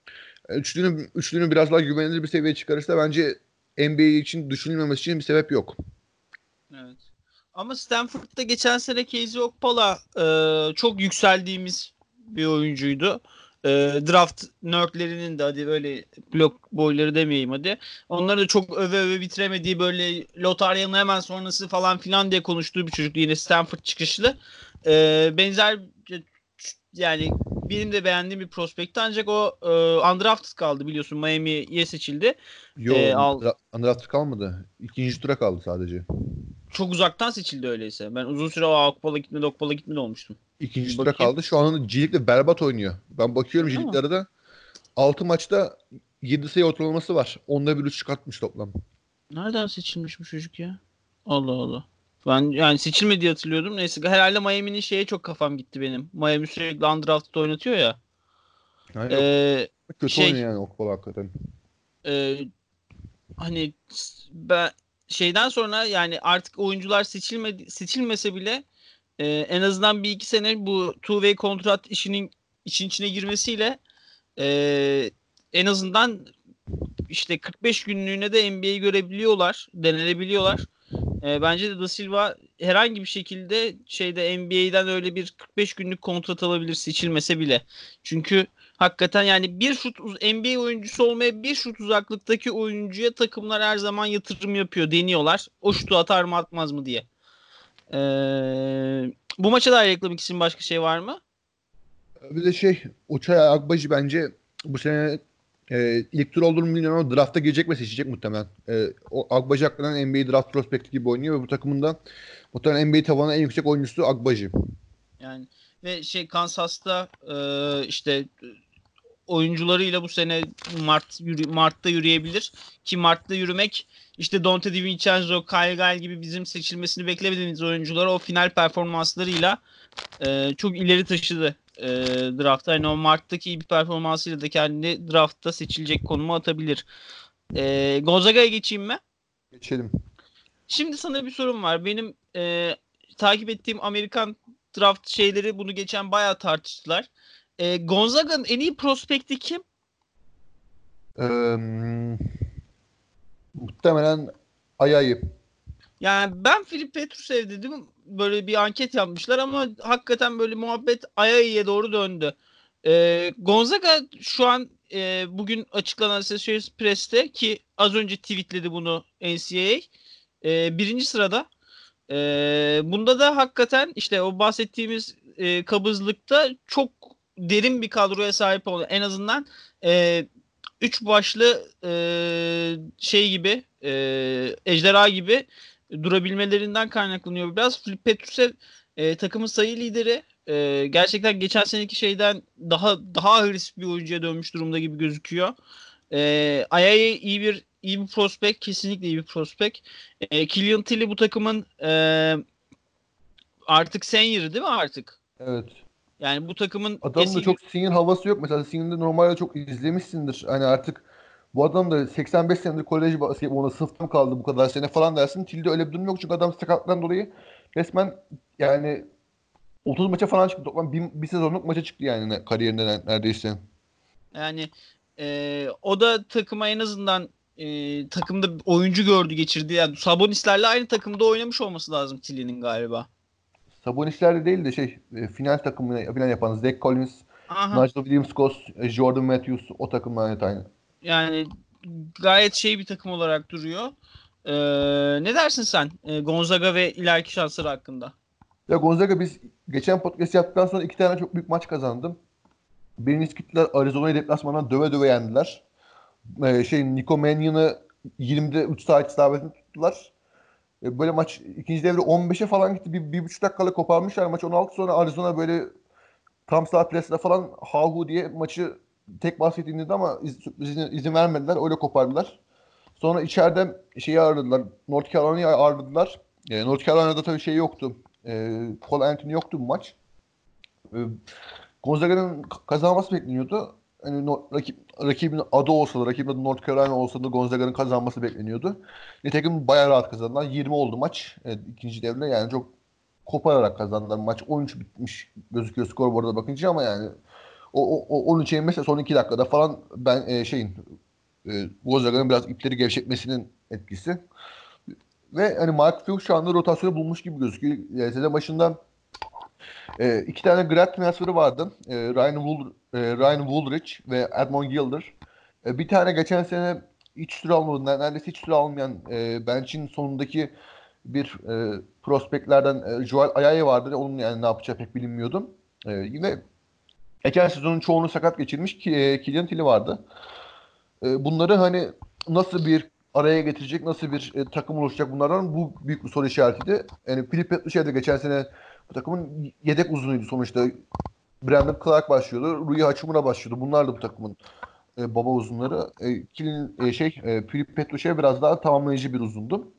Üçlünün, üçlünün biraz daha güvenilir bir seviyeye çıkarırsa bence N B A için düşünülmemesi için bir sebep yok. Evet. Ama Stanford'da geçen sene Casey Okpala e, çok yükseldiğimiz bir oyuncuydu. E, draft nerdlerinin de hadi böyle blok boyları demeyeyim hadi. Onları da çok öve öve bitiremediği böyle lotaryanın hemen sonrası falan filan diye konuştuğu bir çocuk yine Stanford çıkışlı. E, benzer yani benim de beğendiğim bir prospekti ancak o e, undrafted kaldı biliyorsun Miami'ye seçildi. E, Yo, al, undrafted kalmadı. İkinci tura kaldı sadece. Çok uzaktan seçildi öyleyse. Ben uzun süre o Akbala gitmedi, Okbala gitmedi olmuştum. İkinci Bir tura bakayım. kaldı. Şu an G League'de berbat oynuyor. Ben bakıyorum G Öyle mi? League'lere de altı maçta yedi sayı ortalaması var. Onda bir üç çıkartmış toplam. Nereden seçilmiş bu çocuk ya? Allah Allah. Ben yani seçilmedi diye hatırlıyordum. Neyse herhalde Miami'nin şeye çok kafam gitti benim. Miami sürekli undrafted oynatıyor ya. Ha, yok. Ee, Kötü oynuyor şey yani Okpala hakikaten. e, hani ben şeyden sonra yani artık oyuncular seçilmedi seçilmese bile e, en azından bir iki sene bu two way kontrat işinin için içine girmesiyle e, en azından işte kırk beş günlüğüne de N B A'yi görebiliyorlar, denenebiliyorlar. E, bence de Da Silva herhangi bir şekilde şeyde N B A'den öyle bir kırk beş günlük kontrat alabilir seçilmese bile. Çünkü hakikaten yani bir şut N B A oyuncusu olmaya bir şut uzaklıktaki oyuncuya takımlar her zaman yatırım yapıyor, deniyorlar. O şutu atar mı atmaz mı diye. E, bu maça dair eklemek için başka şey var mı? Bir de şey Uçay Akbaş'ı bence bu sene e, ilk tur olduğunu bilmiyorum ama drafta girecek ve seçecek muhtemelen. E, o Akbaş'ı hakikaten N B A draft prospekti gibi oynuyor ve bu takımın da muhtemelen N B A tavanı en yüksek oyuncusu Akbaş'ı. Yani ve şey Kansas'ta e, işte oyuncularıyla bu sene Mart yürü, Mart'ta yürüyebilir. Ki Mart'ta yürümek işte Dante DiVincenzo, Kyle Guy gibi bizim seçilmesini beklemediğimiz oyuncuları o final performanslarıyla e, çok ileri taşıdı e, draftta. Yani o Mart'taki iyi bir performansıyla da kendini draftta seçilecek konuma atabilir. E, Gonzaga'ya geçeyim mi? Geçelim. Şimdi sana bir sorum var. Benim e, takip ettiğim Amerikan draft şeyleri bunu geçen bayağı tartıştılar. E, Gonzaga'nın en iyi prospekti kim? Ee, muhtemelen Ayayı. Yani ben Filip Petrusev dedim. Böyle bir anket yapmışlar ama hakikaten böyle muhabbet Ayayi'ye doğru döndü. E, Gonzaga şu an e, bugün açıklanan Associated Press'te ki az önce tweetledi bunu N C A A. E, birinci sırada. Ee, bunda da hakikaten işte o bahsettiğimiz e, kabızlıkta çok derin bir kadroya sahip oldu. En azından e, üç başlı e, şey gibi e, ejderha gibi durabilmelerinden kaynaklanıyor biraz. Filip Petrusev e, takımın sayı lideri. E, gerçekten geçen seneki şeyden daha daha agresif bir oyuncuya dönmüş durumda gibi gözüküyor. E, Ayayi iyi bir iyi bir prospect. Kesinlikle iyi bir prospect. E, Killian Tilly bu takımın e, artık senior'ı değil mi artık? Evet. Yani bu takımın Adamın da eski çok senior havası yok. Mesela senior'de normalde çok izlemişsindir. Hani artık bu adam da seksen beş senedir kolej basketboluna sınıfta mı kaldı bu kadar sene falan dersin. Tilde öyle bir durum yok çünkü adam sakatlıktan dolayı resmen yani otuz maça falan çıktı. Toplam bir, bir sezonluk maça çıktı yani ne- kariyerinde neredeyse. yani e, o da takıma en azından e, takımda oyuncu gördü geçirdi. Yani Sabonislerle aynı takımda oynamış olması lazım Tilly'nin galiba. Sabonis'ler de değil de şey e, final takımını falan yapan Zach Collins, Aha. Nigel Williams-Goss, e, Jordan Matthews o takımlar evet aynı. Yani gayet şey bir takım olarak duruyor. E, ne dersin sen e, Gonzaga ve ileriki şansları hakkında? Ya Gonzaga biz geçen podcast yaptıktan sonra iki tane çok büyük maç kazandım. Birincisi gittiler Arizona'yı deplasmandan döve döve yendiler. Ee, şey Nico Mannion'ı yirmide üç saat isabetini tuttular. Ee, böyle maç ikinci devre on beşe falan gitti. Bir, bir buçuk dakikada koparmışlar maç on altı sonra Arizona böyle tam saat presle falan hahu diye maçı tek basket indirdi ama iz- izin, izin vermediler. Öyle kopardılar. Sonra içeride şeyi ağırladılar. North Carolina'yı ağırladılar. Ee, North Carolina'da tabii şey yoktu. Ee, Cole Anthony yoktu bu maç. Ee, Gonzaga'nın k- kazanması bekleniyordu. Hani no, rakip, rakibin adı olsa da, rakibin adı North Carolina olsa da Gonzaga'nın kazanması bekleniyordu. Nitekim bayağı rahat kazandılar. yirmi oldu maç. Evet, ikinci devre yani çok kopararak kazandılar. Maç on üç bitmiş gözüküyor skorboarda bakınca ama yani O, o, o- onun için mesela son iki dakikada falan ben e, şeyin e, Gonzaga'nın biraz ipleri gevşetmesinin etkisi. Ve hani Mark Fuchs şu anda rotasyonu bulmuş gibi gözüküyor. E, sezon başında e, iki tane grad transferi vardı. E, Ryan, Wool, e, Ryan Woolrich ve Edmond Gilder. E, bir tane geçen sene hiç süre almadı. Neredeyse hiç süre almayan e, bench'in sonundaki bir e, prospektlerden e, Joel Ayayi vardı. Onun yani ne yapacağı pek bilinmiyordu. E, yine geçen sezonun çoğunu sakat geçirmiş ki e, Killian Tilly vardı. E, bunları hani nasıl bir araya getirecek, nasıl bir e, takım oluşacak bunlardan bu büyük bir soru işaretiydi. Yani Filip Petrucci de geçen sene bu takımın yedek uzunuydu sonuçta. Brandon Clark başlıyordu, Rui Hachimura başlıyordu. Bunlar da bu takımın e, baba uzunları. E, Kilin, e, şey, e, Filip Petrucci biraz daha tamamlayıcı bir uzundu.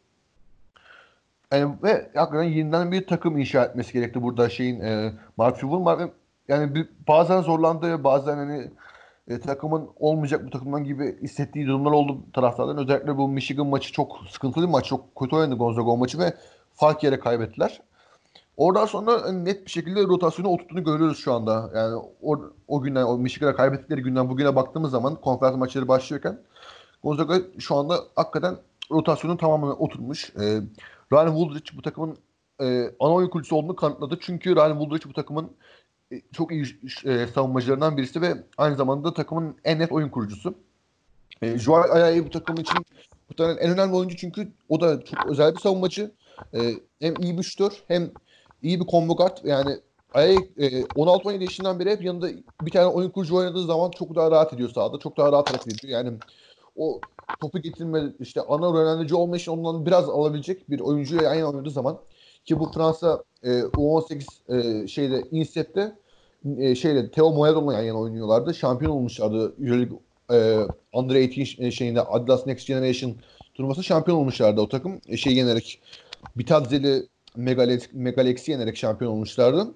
Yani ve hakikaten yeniden bir takım inşa etmesi gerekti burada şeyin e, Mark Cuban. Yani bir, bazen zorlandı, bazen hani e, takımın olmayacak bu takımdan gibi hissettiği durumlar oldu taraftarların. Özellikle bu Michigan maçı çok sıkıntılı bir maç. Çok kötü oynadı Gonzaga o maçı ve fark yere kaybettiler. Oradan sonra hani net bir şekilde rotasyonu oturttuğunu görüyoruz şu anda. Yani o, o günden, o Michigan'a kaybettikleri günden bugüne baktığımız zaman konferans maçları başlıyorken Gonzaga şu anda hakikaten rotasyonun tamamına oturmuş. Ee, Ryan Woolrich bu takımın e, ana oyun kurucusu olduğunu kanıtladı. Çünkü Ryan Woolrich bu takımın e, çok iyi e, savunmacılarından birisi ve aynı zamanda takımın en net oyun kurucusu. E, Joel Ayayi bu takım için bu takımın en önemli oyuncu çünkü o da çok özel bir savunmacı. E, hem iyi bir şutör hem iyi bir combo guard. Yani Ayayi e, on altı on yedi yaşından beri hep yanında bir tane oyun kurucu oynadığı zaman çok daha rahat ediyor sahada. Çok daha rahat hareket ediyor. Yani o topu getirme işte ana öğrenci olma için ondan biraz alabilecek bir oyuncuya yan yana oynadığı zaman ki bu Fransa e, U on sekiz e, şeyde INSEP'te e, şeyle Theo Moyadon'la yan yana oynuyorlardı. Şampiyon olmuşlardı. Euroleague e, Under on sekiz şeyinde Adidas Next Generation turnuvası şampiyon olmuşlardı o takım. E, şey yenerek Bitadzeli Megalex, Megalex'i yenerek şampiyon olmuşlardı.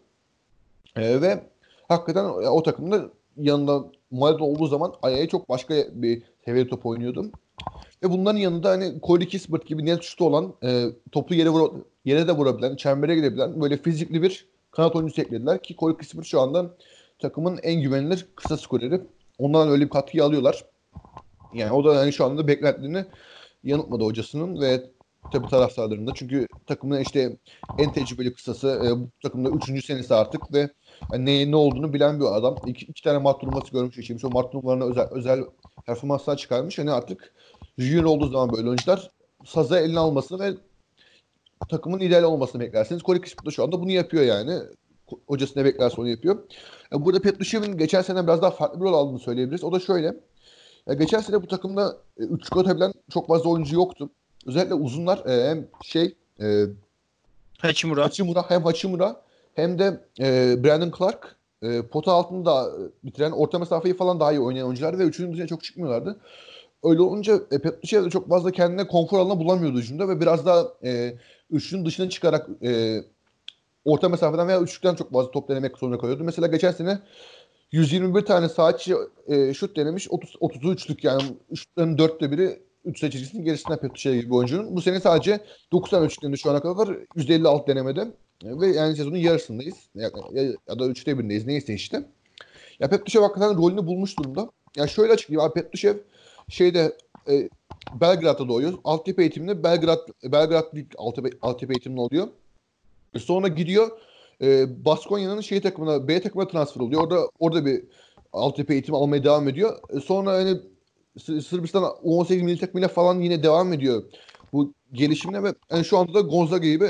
E, ve hakikaten o, o takımda yanında Moyadon olduğu zaman ayağı çok başka bir seviye top oynuyordu. Ve bunların yanında hani Corey Kispert gibi net şutu olan e, topu yere vur yere de vurabilen, çembere gidebilen böyle fizikli bir kanat oyuncusu eklediler ki Corey Kispert şu anda takımın en güvenilir kısa skoreri. Ondan öyle bir katkıyı alıyorlar. Yani o da hani şu anda beklentilerini yanıltmadı hocasının ve tabii taraftarlarında. Çünkü takımın işte en tecrübeli kısası e, bu takımda üçüncü senesi artık ve yani ne, ne olduğunu bilen bir adam. İki, iki tane mat turnuvası görmüş geçirmiş. O mat turnuvalarına özel, özel performanslar çıkarmış. Hani artık junior olduğu zaman böyle oyuncular sazı eline almasını ve takımın ideal olmasını beklersiniz. Corey Kispert da şu anda bunu yapıyor yani. Ko- Hocası ne beklerse onu yapıyor. Yani burada Petrushev'in geçen sene biraz daha farklı bir rol aldığını söyleyebiliriz. O da şöyle. Ya geçen sene bu takımda e, üçlük atabilen çok fazla oyuncu yoktu. Özellikle uzunlar e, hem şey e, Hachimura. Hachimura hem Hachimura hem de e, Brandon Clark e, pota altında e, bitiren orta mesafeyi falan daha iyi oynayan oyuncular ve üçünün dışına çok çıkmıyorlardı. Öyle olunca e, Petrušev de çok fazla kendine konfor alanı bulamıyordu hücumda ve biraz daha e, üçlünün dışına çıkarak e, orta mesafeden veya üçlükten çok fazla top denemek zorunda kalıyordu. Mesela geçen sene yüz yirmi bir tane sağ içi e, şut denemiş. otuz, otuzu üçlük yani şutların dörtte biri üç seçicisinin gerisinden Petrušev gibi bir oyuncunun. Bu sene sadece dokuz tane üçlüklerinde şu ana kadar yüzde elli altı denemede. E, Ve yani sezonun yarısındayız. Ya, ya, ya da üçte birindeyiz. Neyse işte. Ya Petrušev hakikaten rolünü bulmuş durumda. Ya şöyle açıklayayım. Abi Petrušev şeyde e, Belgrad'da doğuyor. Altyapı eğitiminde Belgrad Belgrad Lig altyapı, altyapı eğitiminde oluyor. E, Sonra gidiyor e, Baskonya'nın şey takımına B takımına transfer oluyor. Orada orada bir altyapı eğitimi almaya devam ediyor. E, sonra hani S- Sırbistan U on sekiz milli takımıyla falan yine devam ediyor bu gelişimine ve yani şu anda da Gonzaga gibi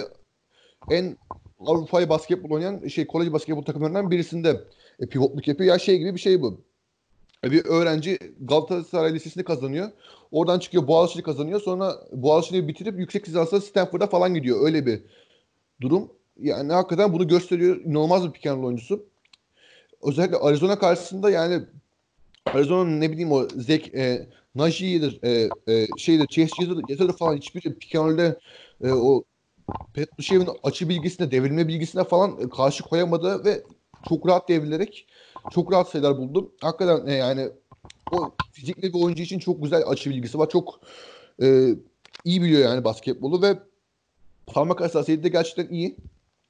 en Avrupa'yı basketbol oynayan şey kolej basketbol takımlarından birisinde e, pivotluk yapıyor. Ya şey gibi bir şey bu. E, Bir öğrenci Galatasaray Lisesi'ni kazanıyor. Oradan çıkıyor Boğaziçi'ni kazanıyor. Sonra Boğaziçi'ni bitirip yüksek lisansla Stanford'a falan gidiyor. Öyle bir durum. Yani hakikaten bunu gösteriyor. İnanılmaz bir pick and roll oyuncusu. Özellikle Arizona karşısında yani Arizona'nın ne bileyim o Zek e, Najee'dir, e, e, şeydir, Chase Yeter'dir falan hiçbir pick and roll'de e, o Petrushev'in açı bilgisine, devrilme bilgisine falan e, karşı koyamadı ve çok rahat devrilerek çok rahat sayılar buldu. Hakikaten e, yani o fizikli bir oyuncu için çok güzel açı bilgisi var. Çok e, iyi biliyor yani basketbolu ve parmak hassasiyeti de gerçekten iyi.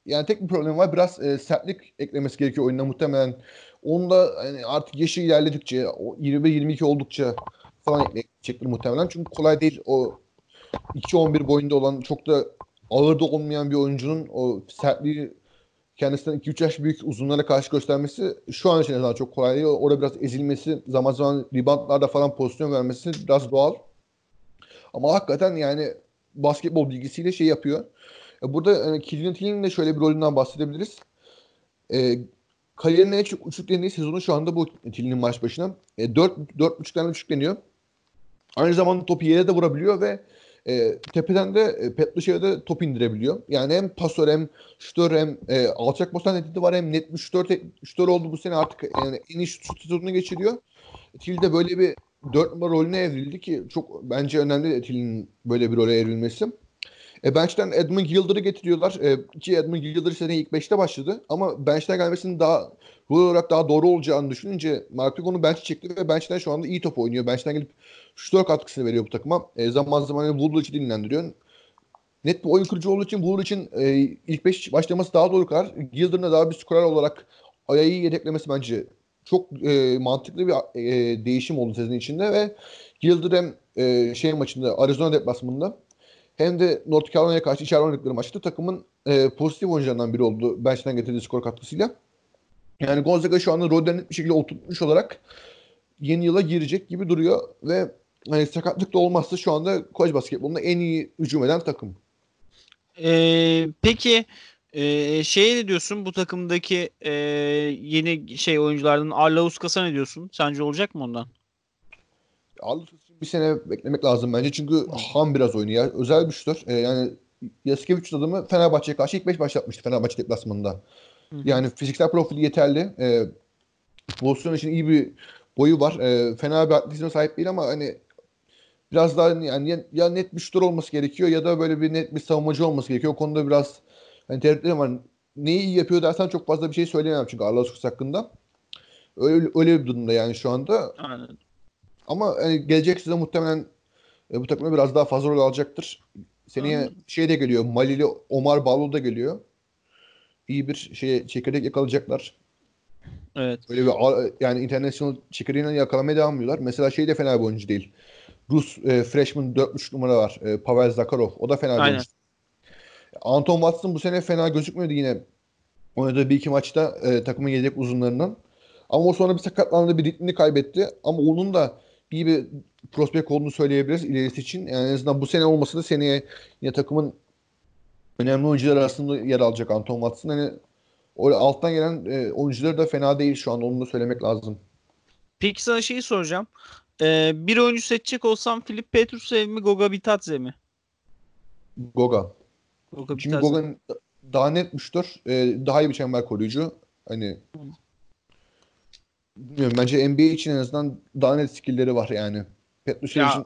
yani tek bir problem var. Biraz e, sertlik eklemesi gerekiyor oyuna muhtemelen. Onu da hani artık yaşı ilerledikçe, o yirmi bir yirmi iki oldukça falan ekleyecektir muhtemelen. Çünkü kolay değil o iki on bir boyunda olan çok da ağır da olmayan bir oyuncunun o sertliği kendisinden iki üç yaş büyük uzunlara karşı göstermesi şu an için en azından çok kolay değil. Orada biraz ezilmesi, zaman zaman reboundlarda falan pozisyon vermesi biraz doğal. Ama hakikaten yani basketbol bilgisiyle şey yapıyor. E, Burada e, Killian Till'in de şöyle bir rolünden bahsedebiliriz. E, Kariyerinin en çok üçlüklendiği sezonu şu anda bu Till'in maç başına. E, dört dört buçuk tane üçlükleniyor. Aynı zamanda topu yere de vurabiliyor ve e, tepeden de e, Petrushev'e de top indirebiliyor. Yani hem pasör hem şutör hem e, alçak pozisyon tehdidi var hem net bir şutör, te- şutör oldu bu sene artık yani en iyi şut sezonunu geçiriyor. Till de böyle bir dört numara rolüne evrildi ki çok bence önemli Till'in böyle bir role evrilmesi. E, bench'ten Edmund Yıldır'ı getiriyorlar. E, ki Edmund Yıldır seneye ilk beşte başladı. Ama bench'ten gelmesinin daha rol olarak daha doğru olacağını düşününce Mark onu bench'e çekti ve bench'ten şu anda iyi top oynuyor. Bench'ten gelip şutör katkısını veriyor bu takıma. E, zaman zaman hani Woodbridge'i dinlendiriyor. Net bir oyun kurucu olduğu için Woodbridge için e, ilk beş başlaması daha doğru karar. Yıldır'ın da daha bir skorer olarak ayağı yedeklemesi bence çok e, mantıklı bir e, değişim oldu sezon içinde ve Yıldır hem e, şey maçında Arizona deplasmanında hem de North Carolina'ya karşı içeride oynadıkları maçta takımın e, pozitif oyuncularından biri oldu. Bench'ten getirdiği skor katkısıyla. Yani Gonzaga şu anda rolden net bir şekilde oturtmuş olarak yeni yıla girecek gibi duruyor ve hani sakatlık da olmazsa şu anda kolej basketbolunda en iyi hücum eden takım. Ee, peki e, şey ne diyorsun bu takımdaki e, yeni şey oyunculardan Arlauskas'a ne diyorsun? Sence olacak mı ondan? Aldık için bir sene beklemek lazım bence çünkü Hı. ham biraz oynuyor. Özel bir şutör. E, yani Yasikevicius adamı Fenerbahçe'ye karşı ilk beş başlatmıştı Fenerbahçe deplasmanında. Hı hı. Yani fiziksel profili yeterli. E, pozisyon için iyi bir boyu var. E, fena bir atletizme sahip değil ama hani biraz daha yani ya, ya net bir şutör olması gerekiyor ya da böyle bir net bir savunmacı olması gerekiyor. O konuda biraz hani tereddütlerim var. Neyi iyi yapıyor dersen çok fazla bir şey söyleyemem çünkü Arlauskos hakkında. Öyle, öyle bir durumda yani şu anda. Anladım. Ama hani gelecek sezon muhtemelen e, bu takıma biraz daha fazla rol alacaktır. Seneye Anladım. şey de geliyor. Malili Omar Ballo da geliyor. İyi bir şey çekirdek yakalayacaklar. Evet. Öyle bir a- yani international çekirdeğini yakalamaya devam ediyorlar. Mesela şey de fena bir oyuncu değil. Rus e, freshman dört buçuk numara var. E, Pavel Zakharov. O da fena bir Aynen. oyuncu. Anton Watson bu sene fena gözükmüyordu yine. Oynadığı bir iki maçta e, takımın yedek uzunlarından. Ama o sonra bir sakatlandı, bir ritmini kaybetti. Ama onun da iyi bir prospekt olduğunu söyleyebiliriz ilerisi için. Yani en azından bu sene olmasa da seneye yine takımın önemli oyuncular arasında yer alacak Anton Watson. Hani o alttan gelen e, oyuncuları da fena değil şu an. Onu da söylemek lazım. Peki sana şeyi soracağım. Ee, bir oyuncu seçecek olsam Filip Petrusev mi Goga Bitadze mi? Goga. Goga Çünkü Bitadze. Goga daha net müştür. E, daha iyi bir çember koruyucu. Hani bilmiyorum, bence N B A için en azından daha net skill'leri var yani. Petrusevic'in Ya için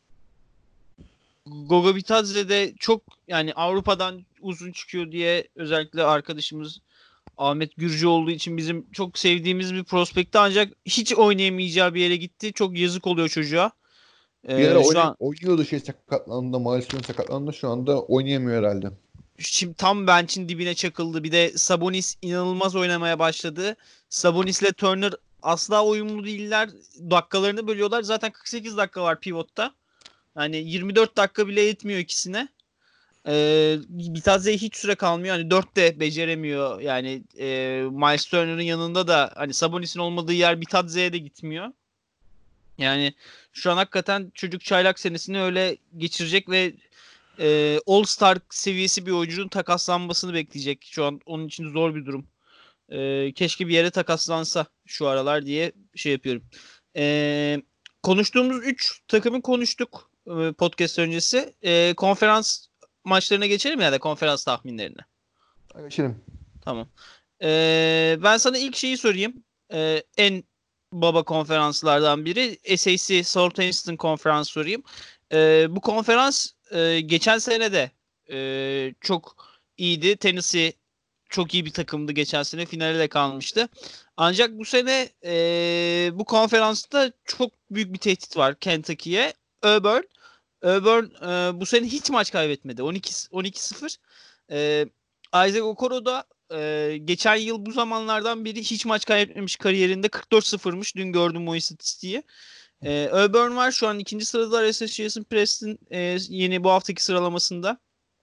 Goga Bitadze de çok yani Avrupa'dan uzun çıkıyor diye özellikle arkadaşımız Ahmet Gürcü olduğu için bizim çok sevdiğimiz bir prospekti ancak hiç oynayamayacağı bir yere gitti. Çok yazık oluyor çocuğa. bir ara Ee, şu oyna, an oynuyordu şey sakatlandı. Maalesef sakatlandı. Şu anda oynayamıyor herhalde. şimdi tam bench'in dibine çakıldı. Bir de Sabonis inanılmaz oynamaya başladı. Sabonis'le Turner asla uyumlu değiller. Dakikalarını bölüyorlar. Zaten kırk sekiz dakika var pivotta. Yani yirmi dört dakika bile yetmiyor ikisine. Ee, Bitadze'ye hiç süre kalmıyor. Hani dört de beceremiyor. Yani e, Miles Turner'ın yanında da hani Sabonis'in olmadığı yer Bitadze'ye de gitmiyor. Yani şu an hakikaten çocuk çaylak senesini öyle geçirecek ve e, All Star seviyesi bir oyuncunun takaslanmasını bekleyecek. Şu an onun için zor bir durum. E, keşke bir yere takaslansa şu aralar diye şey yapıyorum. E, konuştuğumuz üç takımı konuştuk e, podcast öncesi. E, konferans maçlarına geçelim ya da konferans tahminlerine. Geçelim. Tamam. E, ben sana ilk şeyi sorayım. E, en baba konferanslardan biri S A C Southeastern Konferans sorayım. E, bu konferans e, geçen sene de e, çok iyiydi. Tennessee çok iyi bir takımdı geçen sene. Finale de kalmıştı. Ancak bu sene e, bu konferansta çok büyük bir tehdit var Kentucky'ye. Auburn. Auburn e, bu sene hiç maç kaybetmedi. on iki on iki sıfır. E, Isaac Okoro da e, geçen yıl bu zamanlardan beri hiç maç kaybetmemiş kariyerinde. kırk dört sıfırmış. Dün gördüm o istatistiği. E, Auburn var şu an ikinci sırada Association Press'in e, yeni bu haftaki sıralamasında.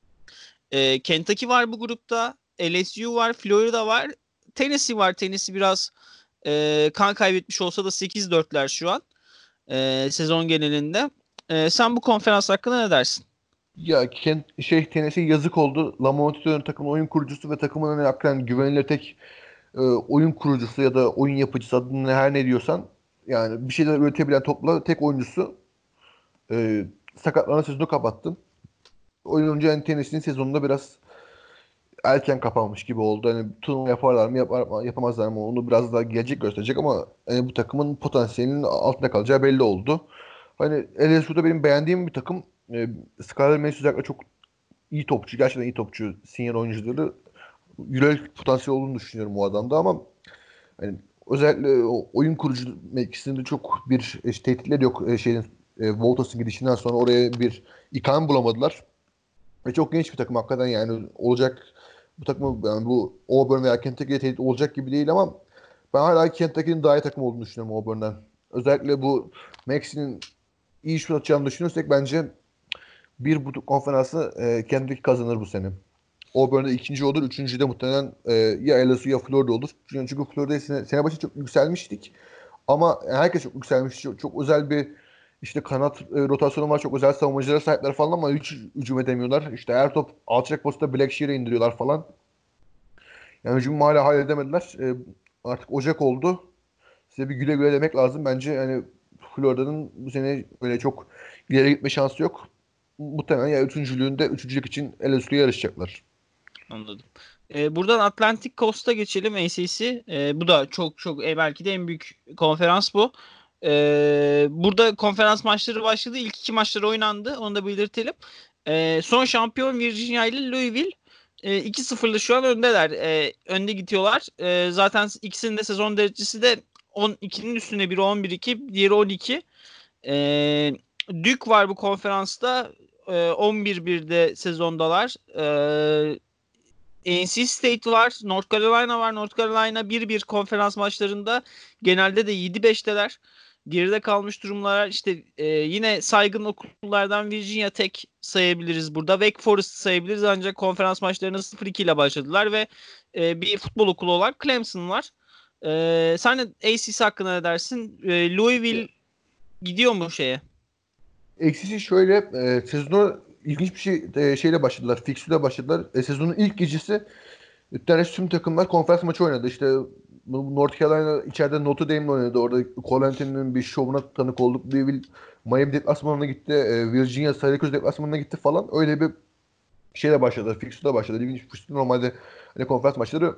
E, Kentucky var bu grupta. L S U var. Florida var. Tennessee var. Tennessee biraz e, kan kaybetmiş olsa da sekiz dörtler şu an. E, sezon genelinde. E, sen bu konferans hakkında ne dersin? Ya Kent, şey Tennessee yazık oldu. Lamar Odom takımın oyun kurucusu ve takımın hani hakikaten güvenilir tek e, oyun kurucusu ya da oyun yapıcısı adını her ne diyorsan yani bir şeyler üretebilen topla tek oyuncusu e, sakatlanan sezonu kapattı. Oyuncu yani Tennessee'nin sezonunda biraz erken kapanmış gibi oldu. Hani turnuva yaparlar mı yapar, yapamazlar mı onu biraz daha gelecek gösterecek ama hani bu takımın potansiyelinin altında kalacağı belli oldu. Hani L S U'da benim beğendiğim bir takım. E, Skyler Mays özellikle çok iyi topçu. Gerçekten iyi topçu. Senior oyuncuları. Euroleague potansiyeli olduğunu düşünüyorum o adamda ama hani özellikle o oyun kurucu mevkisinde çok bir e, tehditleri yok. E, şeyin e, Voltas'ın gidişinden sonra oraya bir ikon bulamadılar. Ve çok genç bir takım hakikaten yani olacak bu takım yani bu Auburn veya Kentucky'ye tehdit olacak gibi değil ama ben hala Kentucky'nin daha iyi takım olduğunu düşünüyorum Auburn'dan. Özellikle bu Maxi'nin iyi şut atacağını düşünürsek bence bir bu konferansı e, Kentucky kazanır bu sene. Auburn'da ikinci olur. Üçüncü de muhtemelen e, ya L S U ya Florida olur. Çünkü, çünkü Florida'ya sene, sene başı çok yükselmiştik. Ama herkes çok yükselmiş. Çok, çok özel bir işte kanat e, rotasyonu var. Çok özel savunmacılara sahipler falan ama hiç hücum edemiyorlar. İşte her top alçak posta Blackshear'e indiriyorlar falan. Yani hücumu hala halledemediler. E, artık Ocak oldu. Size bir güle güle demek lazım. Bence yani Florida'nın bu sene böyle çok ileri gitme şansı yok. Muhtemelen ya üçüncülüğünde üçüncülük için L S U'ya yarışacaklar. Anladım. Ee, buradan Atlantic Coast'a geçelim A C C. Ee, bu da çok çok e, belki de en büyük konferans bu. Ee, burada konferans maçları başladı. İlk iki maçları oynandı. Onu da belirtelim. Ee, son şampiyon Virginia ile Louisville. Ee, iki sıfırlı şu an öndeler. Ee, önde gidiyorlar. Ee, zaten ikisinin de sezon derecesi de on ikinin üstünde. Biri on bir iki, diğeri on iki. Ee, Duke var bu konferansta. Ee, on bir birde sezondalar. Ee, N C State var, North Carolina var. North Carolina bir bir konferans maçlarında genelde de yedi beşteler. Geride kalmış durumlar işte e, yine saygın okullardan Virginia Tech sayabiliriz burada. Wake Forest sayabiliriz ancak konferans maçlarına sıfır iki ile başladılar ve e, bir futbol okulu olan Clemson var. E, sen de A C C hakkında ne dersin? E, Louisville gidiyor mu şeye? Eksisi şöyle e, sezonu ilginç bir şey e, şeyle başladılar. Fiksüyle başladılar. E, sezonun ilk gecesi bir tane tüm takımlar konferans maçı oynadı. İşte bu North Carolina içeride Notre Dame'le oynadı. Orada Colentin'in bir şovuna tanık olduk. Louisville Miami deplasmanına gitti. E, Virginia Syracuse deplasmanına gitti falan. Öyle bir şeyle başladılar. Fiksüyle başladı. İlginç bir şey. Normalde hani konferans maçları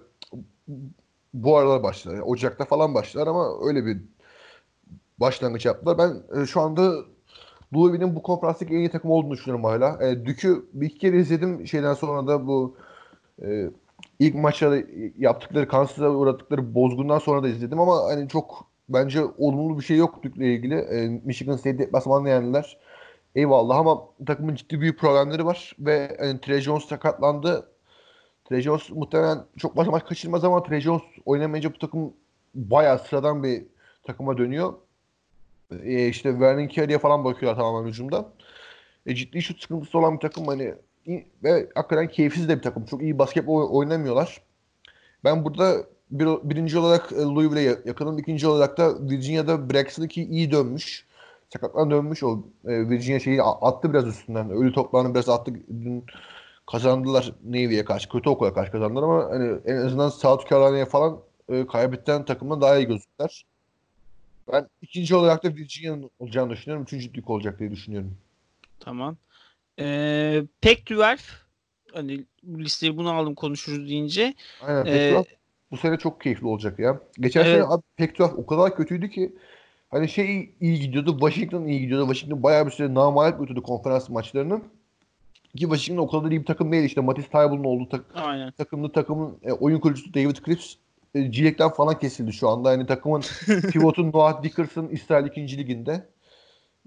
bu aralar başlar. Yani Ocak'ta falan başlar ama öyle bir başlangıç yaptılar. Ben e, şu anda Louisville'in bu konferanstaki en iyi takım olduğunu düşünüyorum hala. E, Duke'ü bir iki kere izledim. Şeyden sonra da bu e, ilk maçta yaptıkları, Kansas'a uğradıkları bozgundan sonra da izledim ama hani çok bence olumlu bir şey yok Duke'le ilgili. E, Michigan State deplasmanını yendiler. Eyvallah ama takımın ciddi büyük problemleri var ve hani, Trey Jones sakatlandı. Trey Jones muhtemelen çok fazla maç kaçırmaz ama Trey Jones oynamayınca bu takım bayağı sıradan bir takıma dönüyor. E, işte Vernon Carey'e falan bakıyorlar tamamen hücumda. E, ciddi şut sıkıntısı olan bir takım hani iyi- ve hakikaten keyifsiz de bir takım. Çok iyi basketbol oynamıyorlar. Ben burada bir, birinci olarak e, Louisville'e ya- yakınım. İkinci olarak da Virginia'da Braxton ki iyi dönmüş. Sakatlan dönmüş o. E, Virginia şeyi a- attı biraz üstünden. Ölü toplarını biraz attı. Dün kazandılar Navy'ye karşı. Kötü okula karşı kazandılar ama hani en azından South Carolina'ya falan e, kaybeden takımdan daha iyi gözüktüler. Ben ikinci olarak da Virginia'nın olacağını düşünüyorum. Üçüncü Duke olacak diye düşünüyorum. Tamam. Ee, Pac on iki hani bu listeyi bunu aldım konuşuruz deyince. Aynen Ee, Pac-on iki bu sene çok keyifli olacak ya. Geçen sene evet, abi Pac-on iki o kadar kötüydü ki hani şey iyi gidiyordu. Washington iyi gidiyordu. Washington bayağı bir süre namağlup götürdü konferans maçlarını. Ki Washington o kadar iyi bir takım değil. İşte Matisse Thybulle'un olduğu tak aynen. takımlı takımın e, oyun kurucusu David Cripps e, G League'den falan kesildi şu anda. Yani takımın pivotu Noah Dickerson İsrail ikinci liginde.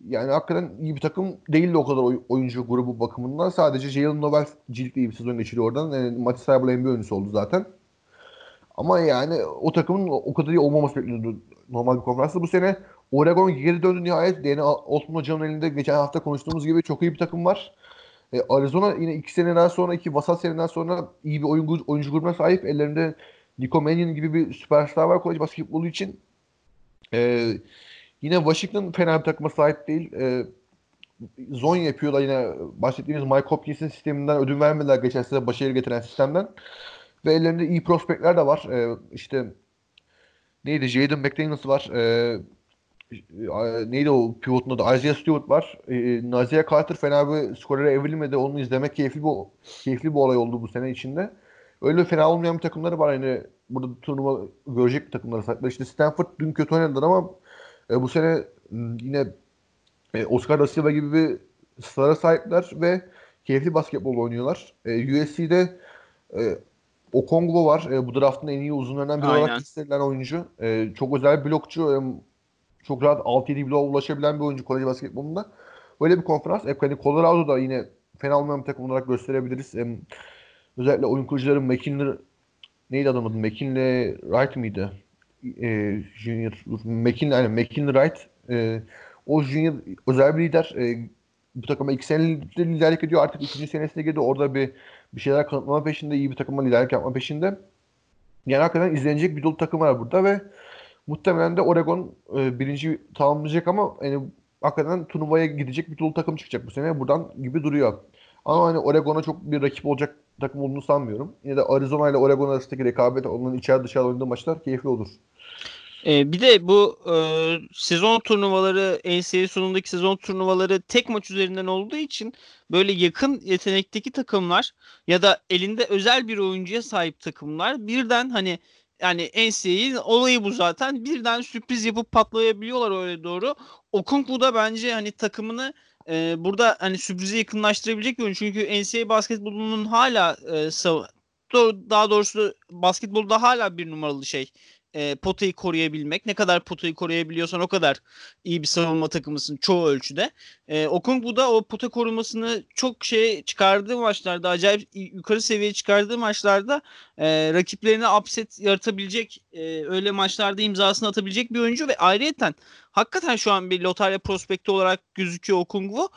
yani hakikaten iyi bir takım değildi o kadar oy- oyuncu grubu bakımından. Sadece Jalen Noel ciltli iyi bir sezon geçiriyor oradan. Yani maçı sayılı N B A oyuncusu oldu zaten. Ama yani o takımın o kadar iyi olmaması bekleniyordu normal bir konferansta. Bu sene Oregon geri döndü nihayet. Danny Altman Hoca'nın elinde geçen hafta konuştuğumuz gibi çok iyi bir takım var. E, Arizona yine iki seneden sonra, iki vasat seneden sonra iyi bir oyun, oyuncu grubuna sahip. Ellerinde Nico Mannion gibi bir süperstar var kolej basketbolu için. E, Yine Washington fena bir takıma sahip değil. E, zone yapıyorlar yine bahsettiğimiz Mike Hopkins'in sisteminden ödün vermediler geçen sene başarı getiren sistemden. Ve ellerinde iyi prospektler de var. E, işte neydi? Jaden McDaniels var. E, e, neydi o pivotun adı? Isaiah Stewart var. E, Nazier Carter fena bir skorere evrilmedi. Onu izlemek keyifli bir, keyifli bir olay oldu bu sene içinde. Öyle fena olmayan bir takımları var. Yani burada turnuva görecek bir takımları sahipler. İşte Stanford dün kötü oynadılar ama e, bu sene m, yine e, Oscar da Silva gibi bir star'a sahipler ve keyifli basketbol oynuyorlar. E, U S C'de e, Okongwu var. E, bu draftın en iyi uzunlarından biri olarak Aynen. gösterilen oyuncu. E, çok özel bir blokçu. E, çok rahat altı yedi bloğa ulaşabilen bir oyuncu kolej basketbolunda. Böyle bir konferans. E, hani Colorado'da yine fena olmayan bir takım olarak gösterebiliriz. E, özellikle oyun kurucuları McKinley neydi adamın adı? McKinley Wright mıydı? E, Junior. McKinley, aynen McKinley Wright. E, o Junior özel bir lider. E, bu takıma iki senedir liderlik ediyor. Artık ikinci senesine girdi. Orada bir bir şeyler kanıtlama peşinde. İyi bir takıma liderlik yapma peşinde. Yani hakikaten izlenecek bir dolu takım var burada ve muhtemelen de Oregon e, birinci tamamlayacak ama yani hakikaten turnuvaya gidecek bir dolu takım çıkacak bu sene. Buradan gibi duruyor. Ama hani Oregon'a çok bir rakip olacak takım olduğunu sanmıyorum. Yine de Arizona ile Oregon arasındaki rekabet, onların içeride dışarıda oynadığı maçlar keyifli olur. Ee, bir de bu e, sezon turnuvaları, N C A A sonundaki sezon turnuvaları tek maç üzerinden olduğu için böyle yakın yetenekteki takımlar ya da elinde özel bir oyuncuya sahip takımlar birden hani yani N C A A'nin olayı bu zaten. Birden sürpriz yapıp patlayabiliyorlar öyle doğru. Okungwu da bence hani takımını e, burada hani sürprize yakınlaştırabilecek bir oyuncu. Çünkü N C A A basketbolunun hala e, sav- doğ- daha doğrusu basketbolda hala bir numaralı şey e, potayı koruyabilmek. Ne kadar potayı koruyabiliyorsan o kadar iyi bir savunma takımısın çoğu ölçüde. E, Okongwu da o pota korumasını çok şey çıkardığı maçlarda, acayip yukarı seviyeye çıkardığı maçlarda e, rakiplerine upset yaratabilecek, e, öyle maçlarda imzasını atabilecek bir oyuncu ve ayrıyeten hakikaten şu an bir lotarya prospekti olarak gözüküyor Okongwu.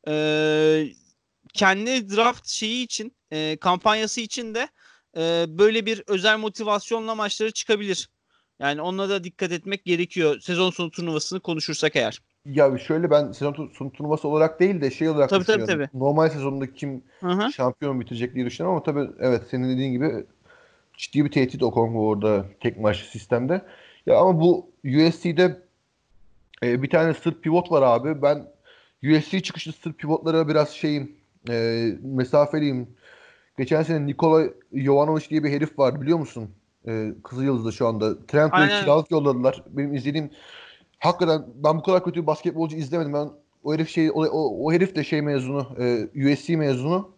E, Kendi draft şeyi için, e, kampanyası için de e, böyle bir özel motivasyonla maçlara çıkabilir. Yani onunla da dikkat etmek gerekiyor. Sezon sonu turnuvasını konuşursak eğer. Ya şöyle ben sezon tu- sonu turnuvası olarak değil de şey olarak Tabii tabii düşünüyorum. tabii. Normal sezonda kim Hı hı. şampiyon bitirecek diye düşünüyorum ama tabii evet senin dediğin gibi ciddi bir tehdit Okongwu orada tek maç sistemde. Ya ama bu U S C'de e, bir tane Sırp pivot var abi. Ben U S C çıkışlı Sırp pivotlara biraz şeyim e, mesafeliyim. Geçen sene Nikola Jovanovic diye bir herif var biliyor musun? E, Kızılyıldız'da şu anda. Trento'ya Aynen. kiralık yolladılar. Benim izlediğim hakikaten ben bu kadar kötü bir basketbolcu izlemedim. Ben o herif şey o, o, o herif de şey mezunu, e, U S C mezunu.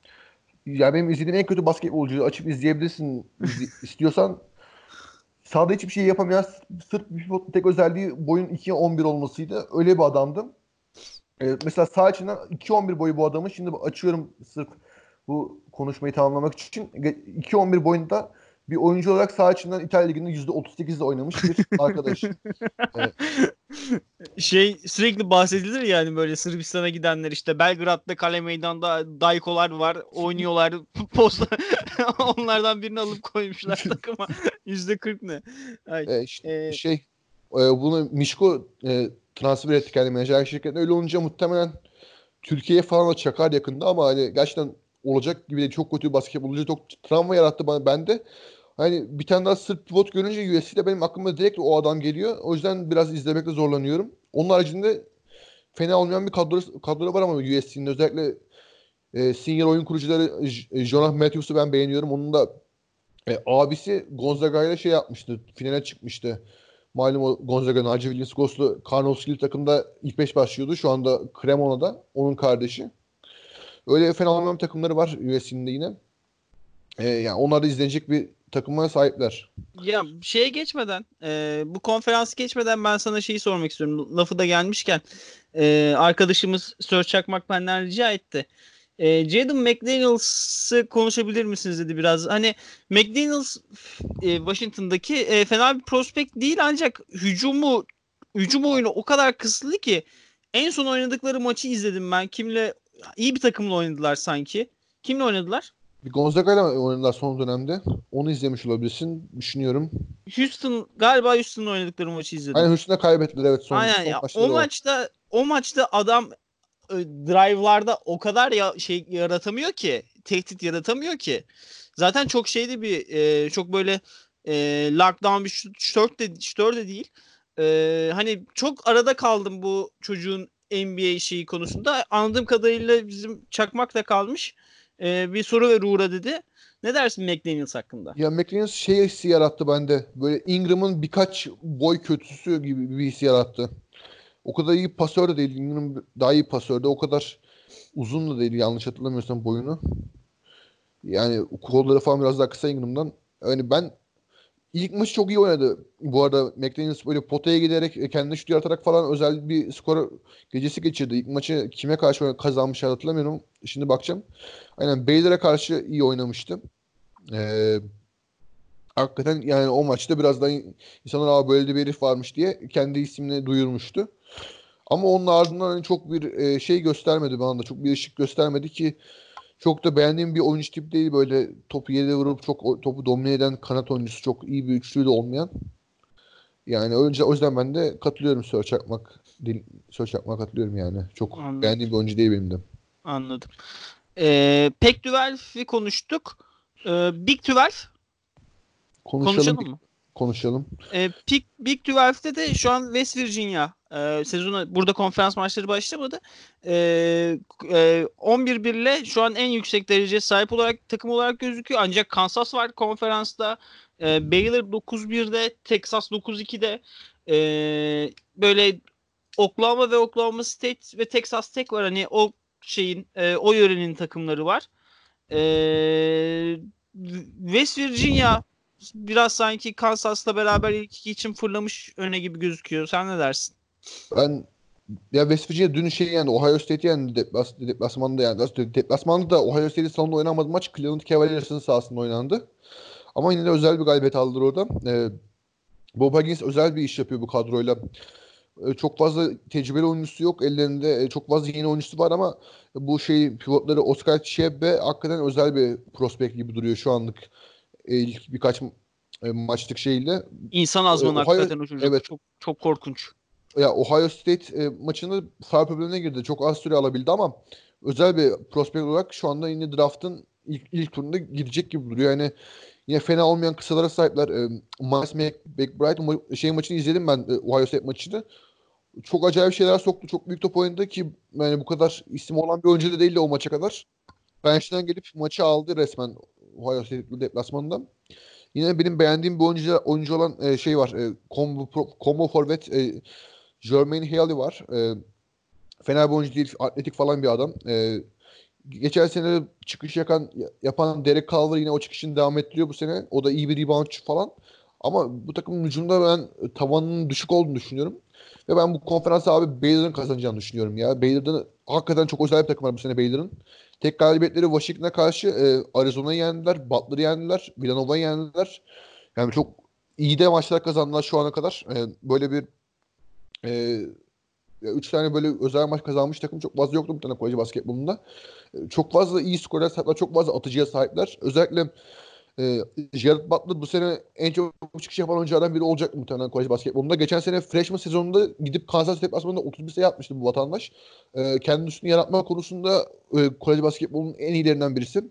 Ya benim izlediğim en kötü basketbolcuyu açıp izleyebilirsin izli- istiyorsan. Sahada hiçbir şey yapamayan sırf bir pivotun tek özelliği boyun iki on bir olmasıydı. Öyle bir adamdım. E, mesela sağ içinden iki on bir boyu bu adamın. Şimdi açıyorum sırf bu konuşmayı tamamlamak için. iki on bir boyunda bir oyuncu olarak sağ içinden İtalya Ligi'nde yüzde otuz sekizde oynamış bir arkadaş. E, Şey sürekli bahsedilir yani böyle Sırbistan'a gidenler işte Belgrad'da kale meydanında daykolar var oynuyorlar posta onlardan birini alıp koymuşlar takıma yüzde kırk ne? Ay. e, ş- E, şey e, bunu Mişko e, transfer ettik yani menajer şirketine. Öyle olunca muhtemelen Türkiye'ye falan da çakar yakında ama hani gerçekten olacak gibi de çok kötü bir basketbolcu çok travma yarattı bana bende. Hani bir tane daha Sırp pivot görünce U S C'de benim aklıma direkt o adam geliyor. O yüzden biraz izlemekte zorlanıyorum. Onun haricinde fena olmayan bir kadro, kadro var ama U S C'nin özellikle e, senior oyun kurucuları J- Jonah Matthews'u ben beğeniyorum. Onun da e, abisi Gonzaga ile şey yapmıştı. Finale çıkmıştı. Malum o Gonzaga'nın Hacı Williams Ghost'lu Karnovskili takımda ilk beş başlıyordu. Şu anda Cremona'da. Onun kardeşi. Öyle fena olmayan takımları var U S C'nin de yine. E, yani onlar da izlenecek bir takıma sahipler. Ya şeye geçmeden, e, bu konferansı geçmeden ben sana şeyi sormak istiyorum. Lafı da gelmişken, e, arkadaşımız Sör Çakmak benden rica etti. E, Jaden McDaniels'ı konuşabilir misiniz dedi biraz. Hani McDaniels e, Washington'daki e, fena bir prospekt değil, ancak hücumu hücum oyunu o kadar kısıtlı ki en son oynadıkları maçı izledim ben. Kimle iyi bir takımla oynadılar sanki. Kimle oynadılar? Bir Gonzaga ile oynadılar son dönemde. Onu izlemiş olabilirsin. Düşünüyorum. Houston, galiba Houston'la oynadıkları maçı izledim. Aynen Houston'a kaybettiler evet son, Aynen son ya. O maçları o. maçta o maçta adam e, drive'larda o kadar ya şey yaratamıyor ki, tehdit yaratamıyor ki. Zaten çok şeydi bir e, çok böyle e, lockdown bir şut- şutör de şutör de değil. E, hani çok arada kaldım bu çocuğun N B A şeyi konusunda. Anladığım kadarıyla bizim Çakmak da kalmış. E, bir soru ver Uğur'a dedi. Ne dersin McDaniels hakkında? Ya McLeans şey hissi yarattı bende. Böyle Ingram'ın birkaç boy kötüsü gibi bir his yarattı. O kadar iyi pasör de değil. Ingram daha iyi pasör de. O kadar uzun da değil yanlış hatırlamıyorsam boyunu. Yani kolları falan biraz daha kısa Ingram'dan. Yani ben ilk maçı çok iyi oynadı. Bu arada McDaniels böyle potaya giderek e, kendine şut yaratarak falan özel bir skor gecesi geçirdi. İlk maçı kime karşı kazanmış hatırlamıyorum. Şimdi bakacağım. Aynen Baylor'a karşı iyi oynamıştı. Ee, Hakikaten yani o maçta biraz daha insanlar Aa, böyle de bir herif varmış diye kendi ismini duyurmuştu. Ama onun ardından hani çok bir e, şey göstermedi bana da. Çok bir ışık göstermedi ki çok da beğendiğim bir oyuncu tipi değil. Böyle topu yere vurup çok o- topu domine eden kanat oyuncusu. Çok iyi bir üçlü de olmayan. Yani önce o yüzden ben de katılıyorum Sör Çakmak. Dil, Sör Çakmak'a katılıyorum yani. Çok Anladım. beğendiğim bir oyuncu değil benim de. Anladım. Ee, Pac on ikiyi konuştuk. Ee, Big on iki Konuşalım, konuşalım mı? konuşalım. Ee, Big, Big on ikide de şu an West Virginia e, sezona burada konferans maçları başlamadı. Ee, e, on bir birle şu an en yüksek dereceye sahip olarak takım olarak gözüküyor. Ancak Kansas var konferansta. Ee, Baylor dokuz birde, Texas dokuz ikide. Ee, böyle Oklahoma ve Oklahoma State ve Texas Tech var. Hani o şeyin e, o yörenin takımları var. Ee, West Virginia biraz sanki Kansas'la beraber ilk iki için fırlamış öne gibi gözüküyor. Sen ne dersin? Ben ya West Virginia dün şey yani Ohio State yani deplas, deplasmanda yani aslında deplasmanda da Ohio State'in salonunda oynanmadı maç Cleveland Cavaliers'ın sahasında oynandı. Ama yine de özel bir galibiyet aldılar orada. Ee, Bob Huggins özel bir iş yapıyor bu kadroyla. Ee, çok fazla tecrübeli oyuncusu yok. Ellerinde e, çok fazla yeni oyuncusu var ama bu şey pivotları Oscar Çiebe hakikaten özel bir prospekt gibi duruyor şu anlık e, ilk birkaç e, maçlık şeyle. İnsan E, azmanı Ohio hakikaten o çocuk. evet Çok çok korkunç. ya Ohio State e, maçında faul problemine girdi. Çok az süre alabildi ama özel bir prospekt olarak şu anda yine draft'ın ilk, ilk turunda gidecek gibi duruyor. Yani yine fena olmayan kısalara sahipler. E, Miles McBride ma- şey maçını izledim ben e, Ohio State maçını. Çok acayip şeyler soktu. Çok büyük top oynadı ki yani bu kadar ismi olan bir oyuncu da değildi o maça kadar. Bench'ten gelip maçı aldı resmen Ohio State deplasmanında. Yine benim beğendiğim bir oyuncu, oyuncu olan e, şey var. E, combo, pro- combo forvet e, Jermaine Haley var. E, fena bir oyuncu değil. Atletik falan bir adam. E, geçen sene çıkış yakan, yapan Derek Culver yine o çıkışını devam ettiriyor bu sene. O da iyi bir reboundçı falan. Ama bu takımın hücumda ben tavanının düşük olduğunu düşünüyorum. Ve ben bu konferansı abi Baylor'ın kazanacağını düşünüyorum ya. Baylor'dan hakikaten çok özel bir takım var bu sene Baylor'ın. Tek galibiyetleri Washington'a karşı e, Arizona'yı yendiler, Butler'ı yendiler, Villanova'yı yendiler. Yani çok iyi de maçlar kazandılar şu ana kadar. E, böyle bir e, üç tane böyle özel maç kazanmış takım çok fazla yoktu bu tane kolej basketbolunda. E, çok fazla iyi skorlar sahipler, çok fazla atıcıya sahipler. Özellikle e, Jared Butler bu sene en çok çıkış yapan oyunculardan biri olacak muhtemelen kolej basketbolunda. Geçen sene freshman sezonunda gidip Kansas deplasmanında otuz bir sayı atmıştı bu vatandaş. E, kendi üstünü yaratma konusunda e, kolej basketbolunun en iyilerinden birisi.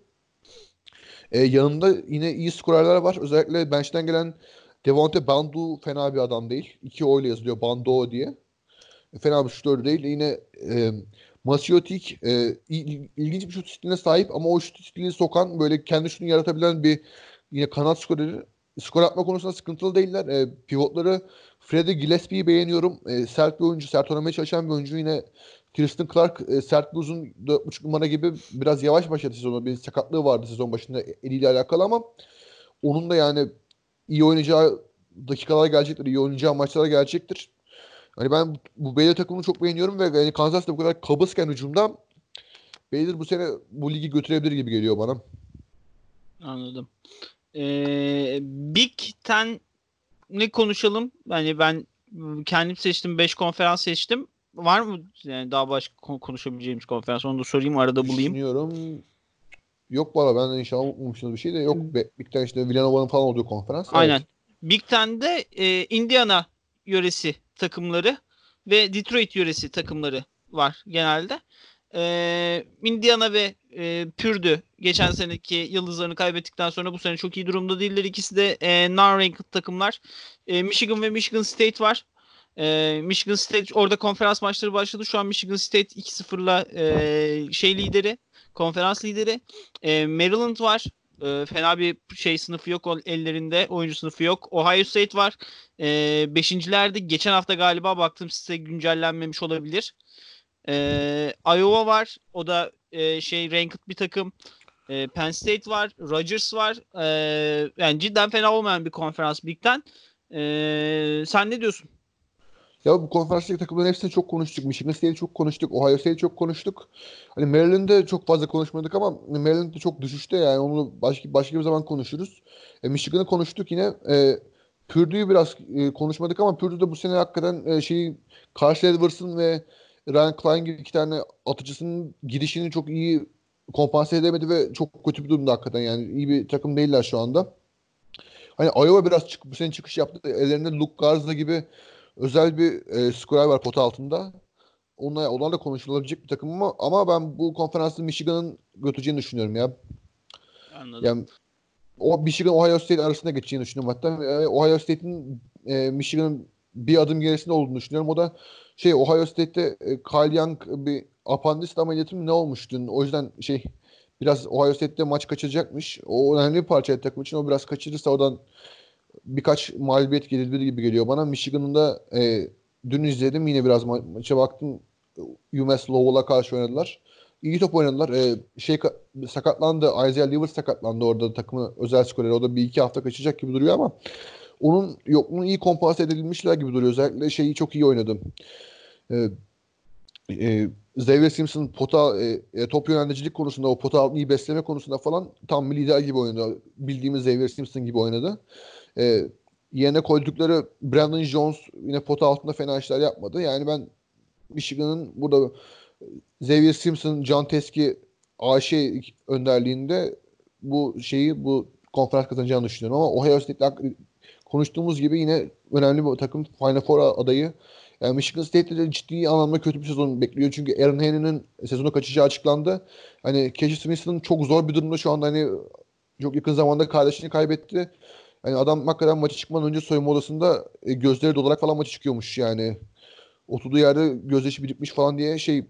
E, yanında yine iyi skorerler var. Özellikle bench'ten gelen Devonte Bandu fena bir adam değil. İki O ile yazılıyor Bando diye. Fena bir şutör değil. Yine e, Masiotik e, il- ilginç bir şut stiline sahip ama o şut stilini sokan böyle kendi şutunu yaratabilen bir yine kanat skoreri. Skor atma konusunda sıkıntılı değiller. E, pivotları Freddie Gillespie'yi beğeniyorum. E, sert bir oyuncu, sert oynamaya çalışan bir oyuncu. Yine Kristen Clark e, sert bir uzun dört buçuk numara gibi biraz yavaş başladı sezonu. Bir sakatlığı vardı sezon başında eliyle alakalı ama onun da yani iyi oynayacağı dakikalar gelecektir, iyi oynayacağı maçlar gelecektir. Hani ben bu Baylor takımını çok beğeniyorum ve yani Kansas da bu kadar kabızken hücumda Baylor bu sene bu ligi götürebilir gibi geliyor bana. Anladım. Ee, Big Ten ne konuşalım? Yani ben kendim seçtim. Beş konferans seçtim. Var mı yani daha başka konuşabileceğimiz konferans? Onu da sorayım, arada bulayım. Düşünüyorum. Yok valla ben de inşallah unutmuşsunuz bir şey de yok. Be- bir tane işte Villanova'nın falan olduğu konferans. Aynen. Evet. Big Ten'de e, Indiana yöresi takımları ve Detroit yöresi takımları var genelde. E, Indiana ve e, Purdue geçen seneki yıldızlarını kaybettikten sonra bu sene çok iyi durumda değiller. İkisi de e, non-ranked takımlar. E, Michigan ve Michigan State var. E, Michigan State orada konferans maçları başladı. Şu an Michigan State iki sıfırla e, şey lideri, konferans lideri. E, Maryland var. E, fena bir şey sınıfı yok ellerinde. Oyuncu sınıfı yok. Ohio State var. E, beşincilerde geçen hafta galiba baktım size güncellenmemiş olabilir. E, Iowa var. O da e, şey ranked bir takım. E, Penn State var. Rutgers var. E, yani cidden fena olmayan bir konferans Big Ten. E, sen ne diyorsun? Ya bu konferanstaki takımların hepsini çok konuştuk. Michigan State'i çok konuştuk. Ohio State'i çok konuştuk. Hani Maryland'de çok fazla konuşmadık ama Maryland'de çok düşüşte yani onu başka başka bir zaman konuşuruz. E, Michigan'ı konuştuk yine. E, Purdue'yu biraz e, konuşmadık ama Purdue de bu sene hakikaten e, şeyi Carson Edwards'ın ve Ryan Klein gibi iki tane atıcısının gidişini çok iyi kompanse edemedi ve çok kötü bir durumda hakikaten yani iyi bir takım değiller şu anda. Hani Iowa biraz çık, bu sene çıkış yaptı. Ellerinde Luke Garza gibi özel bir e, skorer var pota altında. Onlar, onlar da konuşulabilecek bir takım ama, ama ben bu konferansı Michigan'ın götüreceğini düşünüyorum ya. Anladım. Yani o Michigan Ohio State arasında geçeceğini düşünüyorum hatta. E, Ohio State'in e, Michigan'ın bir adım gerisinde olduğunu düşünüyorum. O da şey Ohio State'te e, Kyle Young bir apandist ameliyatı mı ne olmuş dün. O yüzden şey biraz Ohio State'te maç kaçıracakmış. O önemli bir parça takım için. O biraz kaçırırsa oradan birkaç mağlubiyet gelebilir gibi geliyor bana. Michigan'ın da e, dün izledim yine biraz ma- maça baktım. UMass Lowell'a karşı oynadılar. İyi top oynadılar. E, şey ka- sakatlandı. Isaiah Livers sakatlandı orada takımı özel skoreri. O da bir iki hafta kaçacak gibi duruyor ama onun yokluğunu iyi kompanse edilmişler gibi duruyor. Özellikle şeyi çok iyi oynadı. E, e, Xavier Simpson pota e, e, top yönlendicilik konusunda o pota altını iyi besleme konusunda falan tam bir lider gibi oynadı. Bildiğimiz Xavier Simpson gibi oynadı. E, Yerine koydukları Brandon Jones yine pota altında fena işler yapmadı. Yani ben Michigan'ın burada Xavier Simpson, John Teskey, A Ş önderliğinde bu şeyi bu konferans kazanacağını düşünüyorum ama Ohio State'le konuştuğumuz gibi yine önemli bir takım Final Four adayı. Yani Michigan State'de de ciddi anlamda kötü bir sezon bekliyor. Çünkü Aaron Henry'nin sezonu kaçacağı açıklandı. Hani Casey Smith'in çok zor bir durumda şu anda hani çok yakın zamanda kardeşini kaybetti. Yani adam hakikaten maça çıkmadan önce soyunma odasında e, gözleri dolarak falan maça çıkıyormuş yani. Oturduğu yerde gözyaşı birikmiş falan diye şey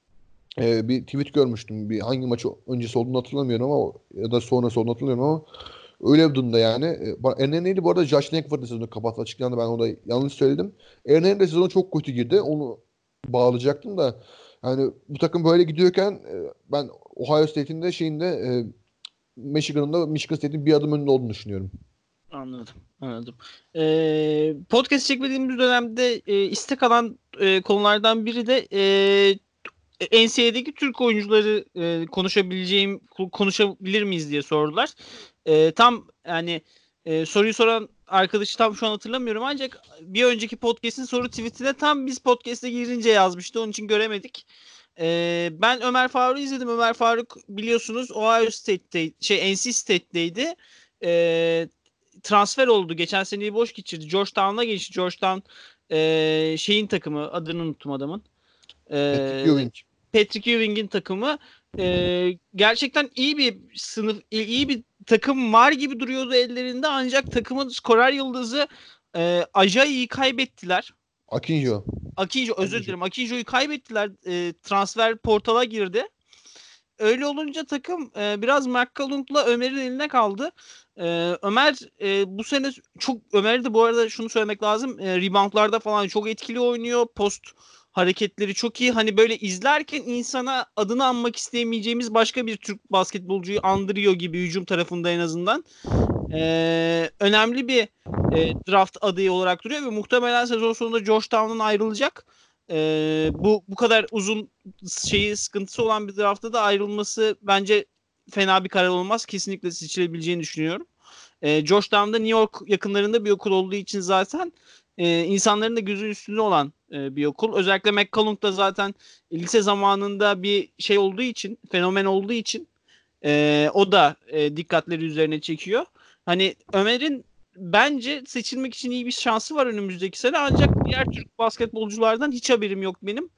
e, bir tweet görmüştüm. Bir hangi maçı öncesi olduğunu hatırlamıyorum ama ya da sonrası olduğunu hatırlamıyorum ama öyle bir durumda yani. E, Aaron neydi bu arada Josh Langford sezonu kapattı açıklandı ben onu da yanlış söyledim. Aaron de sezonu çok kötü girdi. Onu bağlayacaktım da yani bu takım böyle gidiyorken e, ben Ohio State'in de şeyinde e, Michigan'ın da Michigan State'in bir adım önünde olduğunu düşünüyorum. Anladım. Anladım. Ee, podcast çekmediğimiz dönemde e, istek alan e, konulardan biri de e, N C A A'deki Türk oyuncuları e, konuşabileceğim konuşabilir miyiz diye sordular. E, tam yani e, soruyu soran arkadaşı tam şu an hatırlamıyorum ancak bir önceki podcast'in soru tweetine tam biz podcast'e girince yazmıştı. Onun için göremedik. E, ben Ömer Faruk'u izledim. Ömer Faruk biliyorsunuz Ohio State'te şey N C State'teydi. E, transfer oldu. Geçen seneyi boş geçirdi. Georgetown'a geçti. Georgetown e, şeyin takımı adını unuttum adamın. Patrick E, Ewing. Patrick Ewing'in takımı e, gerçekten iyi bir sınıf, iyi bir takım var gibi duruyordu ellerinde ancak takımın skorer yıldızı e, Ajay'ı kaybettiler. Akinjo. Akinjo özür Akinjo. dilerim. Akinjo'yu kaybettiler. E, transfer portala girdi. Öyle olunca takım e, biraz McCollum'la Ömer'in eline kaldı. E, Ömer e, bu sene çok Ömer de bu arada şunu söylemek lazım. E, reboundlarda falan çok etkili oynuyor. Post hareketleri çok iyi. Hani böyle izlerken insana adını anmak isteyemeyeceğimiz başka bir Türk basketbolcuyu andırıyor gibi hücum tarafında en azından. e, önemli bir e, draft adayı olarak duruyor ve muhtemelen sezon sonunda Georgetown'dan ayrılacak. E, bu bu kadar uzun şeyi sıkıntısı olan bir draftta da ayrılması bence fena bir karar olmaz. Kesinlikle seçilebileceğini düşünüyorum. E, Georgetown'da New York yakınlarında bir okul olduğu için zaten e, insanların da gözü üstünde olan e, bir okul. Özellikle McCollum da zaten lise zamanında bir şey olduğu için, fenomen olduğu için e, o da e, dikkatleri üzerine çekiyor. Hani Ömer'in bence seçilmek için iyi bir şansı var önümüzdeki sene. Ancak diğer Türk basketbolculardan hiç haberim yok benim.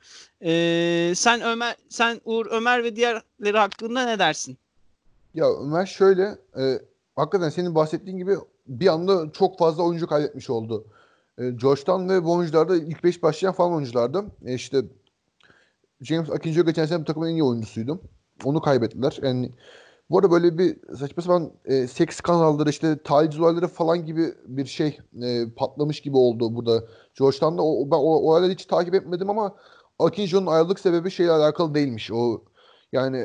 E, sen Ömer, sen Uğur, Ömer ve diğerleri hakkında ne dersin? Ya Ömer şöyle, e, hakikaten senin bahsettiğin gibi bir anda çok fazla oyuncu kaybetmiş oldu. E, Georgetown ve bu oyuncular da ilk beş başlayan falan oyunculardı. E, işte James Akinjo geçen sene bu takımın en iyi oyuncusuydu. Onu kaybettiler. Yani bu arada böyle bir saçma sapan e, seks skandalları, işte taciz olayları falan gibi bir şey e, patlamış gibi oldu burada. Georgetown'da o, o- ben o, o olayları hiç takip etmedim ama Akinjo'nun ayrılık sebebi şeyle alakalı değilmiş. O yani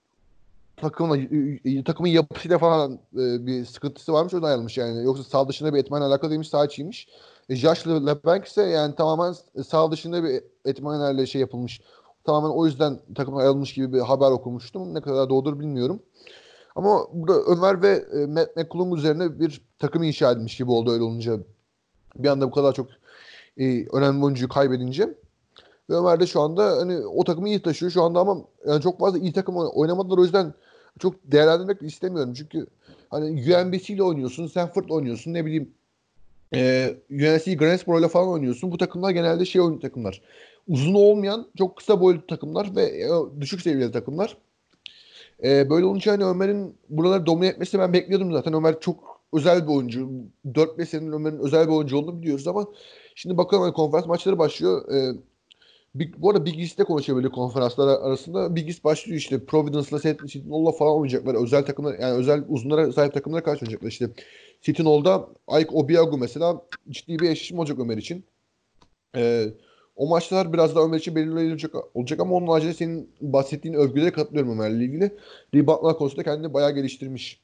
takımla y- y- takımın yapısıyla falan e, bir sıkıntısı varmış, o da ayrılmış yani. Yoksa sağ dışında bir etmenle alakalı değilmiş, sağ içiymiş. E, Josh Le- LeBlanc ise yani tamamen sağ dışında bir etmenlerle şey yapılmış. Tamamen o yüzden takımdan ayrılmış gibi bir haber okumuştum. Ne kadar doğrudur bilmiyorum. Ama burada Ömer ve e, Matt McCollum üzerine bir takım inşa edilmiş gibi oldu öyle olunca. Bir anda bu kadar çok e, önemli oyuncuyu kaybedince. Ve Ömer de şu anda hani o takımı iyi taşıyor şu anda ama yani çok fazla iyi takım oynamadılar, o yüzden çok değerlendirmek de istemiyorum. Çünkü hani U N B C ile oynuyorsun, Stanford'la oynuyorsun, ne bileyim e, U N C Greensboro ile falan oynuyorsun. Bu takımlar genelde şey oyun takımlar. Uzun olmayan, çok kısa boylu takımlar ve e, düşük seviyeli takımlar. E, böyle olunca hani Ömer'in buraları domine etmesini ben bekliyordum zaten. Ömer çok özel bir oyuncu. dört beş senenin Ömer'in özel bir oyuncu olduğunu biliyoruz ama şimdi bakalım, hani konferans maçları başlıyor. E, Big, bu arada Big East'te konuşabilir konferanslar arasında. Big East başlıyor işte. Providence'la Seton falan oynayacaklar. Özel takımlar, yani özel uzunlara sahip takımlara karşı oynayacaklar. İşte Seton Ike Obiagu mesela ciddi bir eşleşme olacak Ömer için. Ee, O maçlar biraz daha Ömer için belirleyici olacak, olacak ama onun haricinde senin bahsettiğin övgülere katılıyorum Ömer'le ilgili. Reboundlar konusunda kendini bayağı geliştirmiş.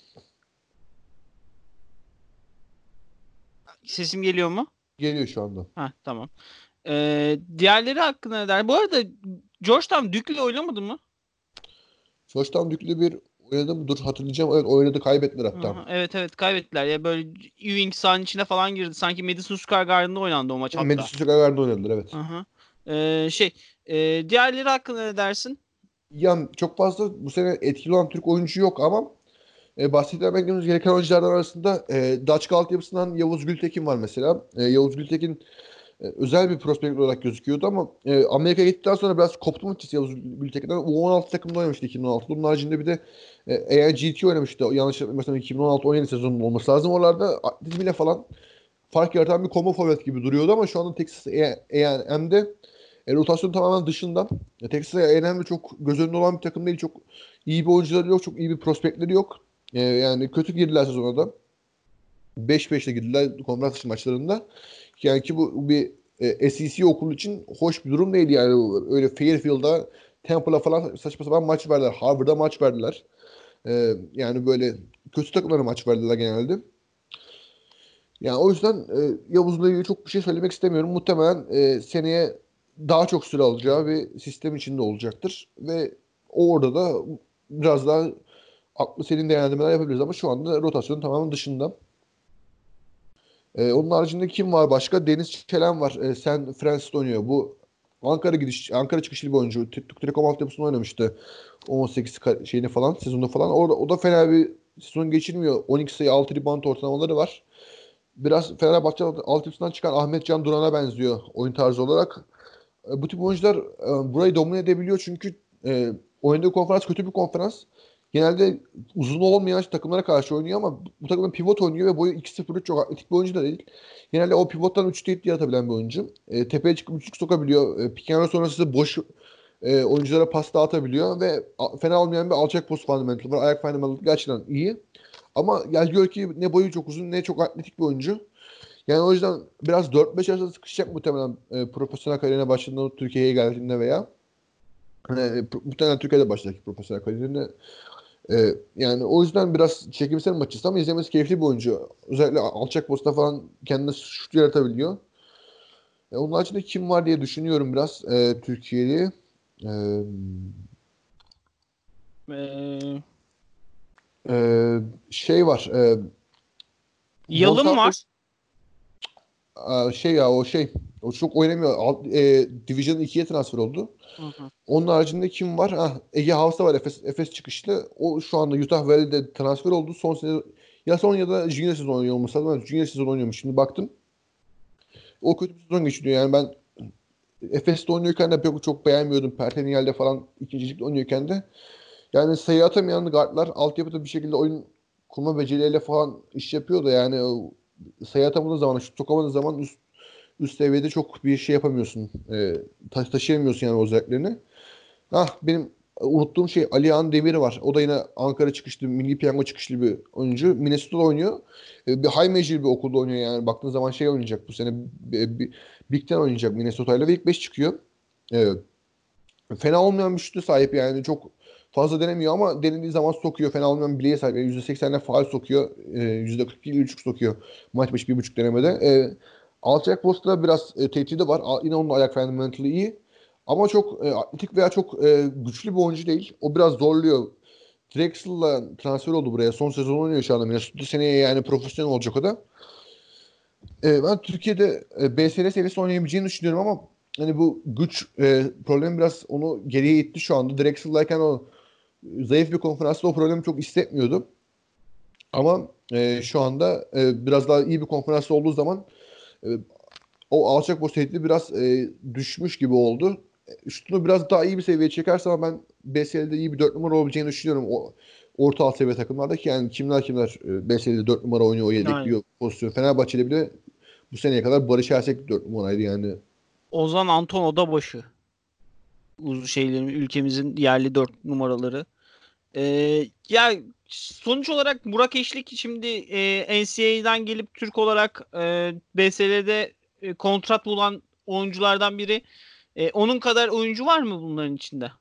Sesim geliyor mu? Geliyor şu anda. Ha, tamam. E, diğerleri hakkında ne der? Bu arada Georgetown Duke'le oynamadı mı? Georgetown Duke'le bir oynadı mı? Dur hatırlayacağım. Evet oynadı, kaybettiler hatta. Aha, evet evet kaybettiler ya, böyle Ewing sahanın içine falan girdi. Sanki Madison Square Garden'da oynandı o maç hatta. Madison Square Garden'da oynadılar, evet. Aha. Ee, şey e, diğerleri hakkında ne dersin? Yani çok fazla bu sene etkili olan Türk oyuncu yok ama E, bahsetmemiz gereken oyunculardan arasında e, Daçka altyapısından Yavuz Gültekin var mesela. E, Yavuz Gültekin e, özel bir prospekt olarak gözüküyordu ama e, Amerika'ya gittikten sonra biraz koptu mu açıkçası Yavuz Gültekin'den. U on altı takımda oynamıştı iki bin on altıda. Bunun haricinde bir de e, A I G T oynamıştı. Yanlış hatırlamıyorsam iki bin on altı on yedi sezonunun olması lazım. Oralarda atletizmiyle falan fark yaratan bir combo forvet gibi duruyordu ama şu anda Texas A and M'de e, rotasyon tamamen dışında. E, Texas A and M de çok göz önünde olan bir takım değil. Çok iyi bir oyuncuları yok. Çok iyi bir prospektleri yok. E, yani kötü girdiler sezona da. beş beşle girdiler konferans dışı maçlarında. Yani ki bu bir e, S E C okulu için hoş bir durum değil yani. Öyle Fairfield'a, Temple'a falan saçma sapan maç verdiler. Harvard'a maç verdiler. E, yani böyle kötü takımlara maç verdiler genelde. Yani o yüzden e, Yavuz'la ilgili çok bir şey söylemek istemiyorum. Muhtemelen e, seneye daha çok süre alacağı bir sistem içinde olacaktır. Ve orada da biraz daha aklı senin değerlendirmeler yapabiliriz ama şu anda rotasyonun tamamen dışında. E, onun haricinde kim var başka? Deniz Çelen var. E, Sen Francis'te oynuyor. Bu Ankara gidiş, Ankara çıkışlı bir oyuncu. Türk Telekom altyapısında oynamıştı. on sekiz ka- şeyini falan, sezonda falan. Orada o da fena bir sezon geçirmiyor. on iki sayı, altı rebound ortalamaları var. Biraz Fenerbahçe altyapısından çıkan Ahmet Can Duran'a benziyor oyun tarzı olarak. E, bu tip oyuncular e, burayı domine edebiliyor çünkü e, oynadığı konferans kötü bir konferans. Genelde uzun olmayan takımlara karşı oynuyor ama bu takımın pivot oynuyor ve boyu iki sıfır üç çok atletik bir oyuncu da değil. Genelde o pivottan üçte yedi yaratabilen bir oyuncu. E, tepeye çıkıp üçlük sokabiliyor. E, pick and roll sonrası boş e, oyunculara pas dağıtabiliyor ve a- fena olmayan bir alçak post fundamental var. Ayak fundamental gerçekten iyi. Ama gel gör ki ne boyu çok uzun ne çok atletik bir oyuncu. Yani o yüzden biraz dört beş arasında sıkışacak muhtemelen e, profesyonel kariyerine başladığında Türkiye'ye geldiğinde veya hani, e, pro- muhtemelen Türkiye'de başlayacak profesyonel kariyerine. Ee, yani o yüzden biraz çekimsel maçı ama izlemesi keyifli bir oyuncu. Özellikle alçak posta falan kendine şut yaratabiliyor. E, onun haricinde kim var diye düşünüyorum biraz e, Türkiye'li. E, Ee, e, şey var. E, Yalın Gonçalves var. e, şey ya o şey o çok oynamıyor. Alt, e, Division ikiye transfer oldu. Hı hı. Onun haricinde kim var? Ah, Ege Havsa var Efes, Efes çıkışlı. O şu anda Utah Valley'de transfer oldu. Son sene ya son ya da junior sezon oynuyor olması lazım. Evet, junior sezon oynuyormuş. Şimdi baktım. O kötü bir sezon geçiriyor. Yani ben Efes'te oynuyorken de çok, çok beğenmiyordum. Pertiniel'de falan ikincilikte oynuyorken de. Yani sayı atamayan guardlar altyapıda bir şekilde oyun kurma becerileriyle falan iş yapıyor da yani o sayı atamadığın zaman, şut sokamadığın zaman üst, üst seviyede çok bir şey yapamıyorsun. E, taş taşıyamıyorsun yani o özelliklerini. Ah benim unuttuğum şey Alihan Demir var. O da yine Ankara çıkışlı, Milli Piyango çıkışlı bir oyuncu. Minnesota'da oynuyor. E, bir high major bir okulda oynuyor yani. Baktığın zaman şey oynayacak bu sene. Bir, bir, Big Ten oynayacak Minnesota'yla ve ilk beş çıkıyor. Evet. Fena olmayan bir şutu sahip yani. Çok fazla denemiyor ama denediği zaman sokuyor. Fena olmayan bir bileğe sahip. Yani yüzde seksenle faal sokuyor. E, yüzde kırk iki buçuk sokuyor. Maç başı bir buçuk denemede. E, alçak postta biraz e, tehdidi var. A- Yine onun ayak fundamentally iyi. Ama çok e, atletik veya çok e, güçlü bir oyuncu değil. O biraz zorluyor. Drexel'la transfer oldu buraya. Son sezon oynuyor şu anda. Minnesota seneye yani profesyonel olacak o da. E, ben Türkiye'de e, B S L seviyesi oynayabileceğini düşünüyorum ama hani bu güç e, problemi biraz onu geriye itti şu anda. Drexel'dayken o zayıf bir konferansta o problemi çok hissetmiyordu. Ama e, şu anda e, biraz daha iyi bir konferansta olduğu zaman e, o alçak boş tehdidi biraz e, düşmüş gibi oldu. E, Şutunu biraz daha iyi bir seviyeye çekerse ama ben B S L'de iyi bir dört numara olabileceğini düşünüyorum. O orta alt seviye takımlarda ki yani kimler kimler e, B S L'de dört numara oynuyor, o Aynen. yedekliyor pozisyon. Fenerbahçe'de bile bu seneye kadar Barış Ersek dört numaraydı yani. Ozan Anton Odabaşı. Uzun şeylerin ülkemizin yerli dört numaraları. Ee, ya sonuç olarak Burak Eşlik şimdi e, N C A A'dan gelip Türk olarak e, B S L'de e, kontrat bulan oyunculardan biri. E, onun kadar oyuncu var mı bunların içinde?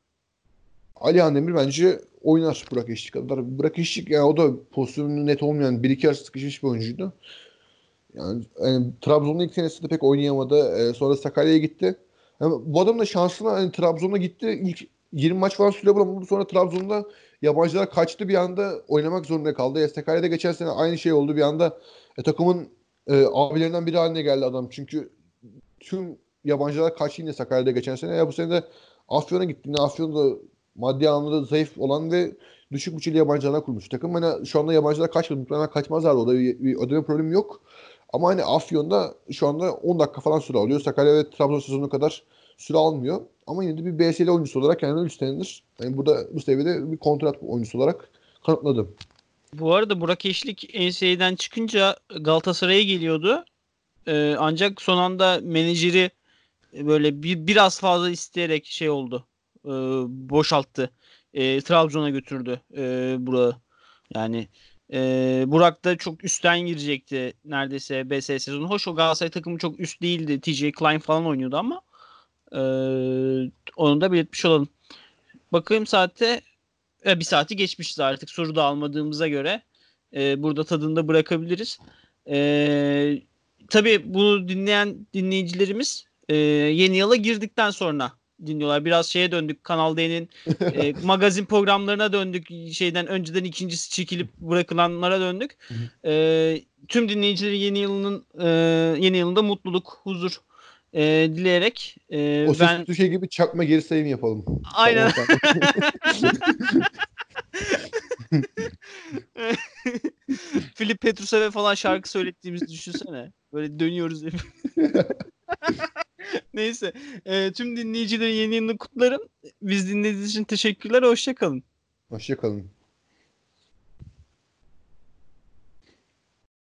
Ali Demir bence oynar Burak Eşlik kadar. Burak Eşlik yani o da pozisyonu net olmayan bir iki arası sıkışmış bir oyuncuydu. Yani, yani Trabzon'un ilk senesinde pek oynayamadı. Ee, sonra Sakarya'ya gitti. Yani bu adam da şansına hani Trabzon'a gitti. İlk yirmi maç falan süre bulamadı. Sonra Trabzon'da yabancılar kaçtı bir anda oynamak zorunda kaldı. E, Sakarya'da geçen sene aynı şey oldu. Bir anda e, takımın e, abilerinden biri haline geldi adam. Çünkü tüm yabancılar kaçtı yine Sakarya'da geçen sene. Ya bu sene de Afyon'a gitti. Yine Afyon'da maddi anlamda zayıf olan ve düşük bütçeli yabancılarına kurmuş takım. Hani şu anda yabancılar kaçmadı. Muhtemelen kaçmazlardı. O da bir, bir ödeme problemi yok. Ama hani Afyon'da şu anda on dakika falan süre alıyor. Sakarya ve Trabzon sezonu kadar süre almıyor. Ama yine de bir B S L oyuncusu olarak kendini üstlenir. Yani burada bu seviyede bir kontrat oyuncusu olarak kanıtladı. Bu arada Burak Eşlik N C A A'den çıkınca Galatasaray'a geliyordu. E, ancak son anda menajeri e, böyle bir biraz fazla isteyerek şey oldu. E, boşalttı. E, Trabzon'a götürdü e, Burak'ı. Yani e, Burak da çok üstten girecekti neredeyse B S L sezonu. Hoş o Galatasaray takımı çok üst değildi. T J Klein falan oynuyordu ama e, onu da belirtmiş olalım. Bakayım saate. E, bir saati geçmişiz artık soru da almadığımıza göre. E, burada tadında bırakabiliriz. E, tabii bunu dinleyen dinleyicilerimiz e, yeni yıla girdikten sonra dinliyorlar. Biraz şeye döndük. Kanal D'nin e, magazin programlarına döndük. Şeyden önceden ikincisi çekilip bırakılanlara döndük. E, tüm dinleyicileri yeni yılının e, yeni yılında mutluluk, huzur e, dileyerek e, O ses ben kutu şey gibi çakma geri sayım yapalım. Tam aynen. on saniye. Philip Petrus'e falan şarkı söylettiğimizi düşünsene. Böyle dönüyoruz hep. Neyse. E, tüm dinleyicilerin yeni yılını kutlarım. Biz dinlediğiniz için teşekkürler. Hoşça kalın. Hoşça kalın.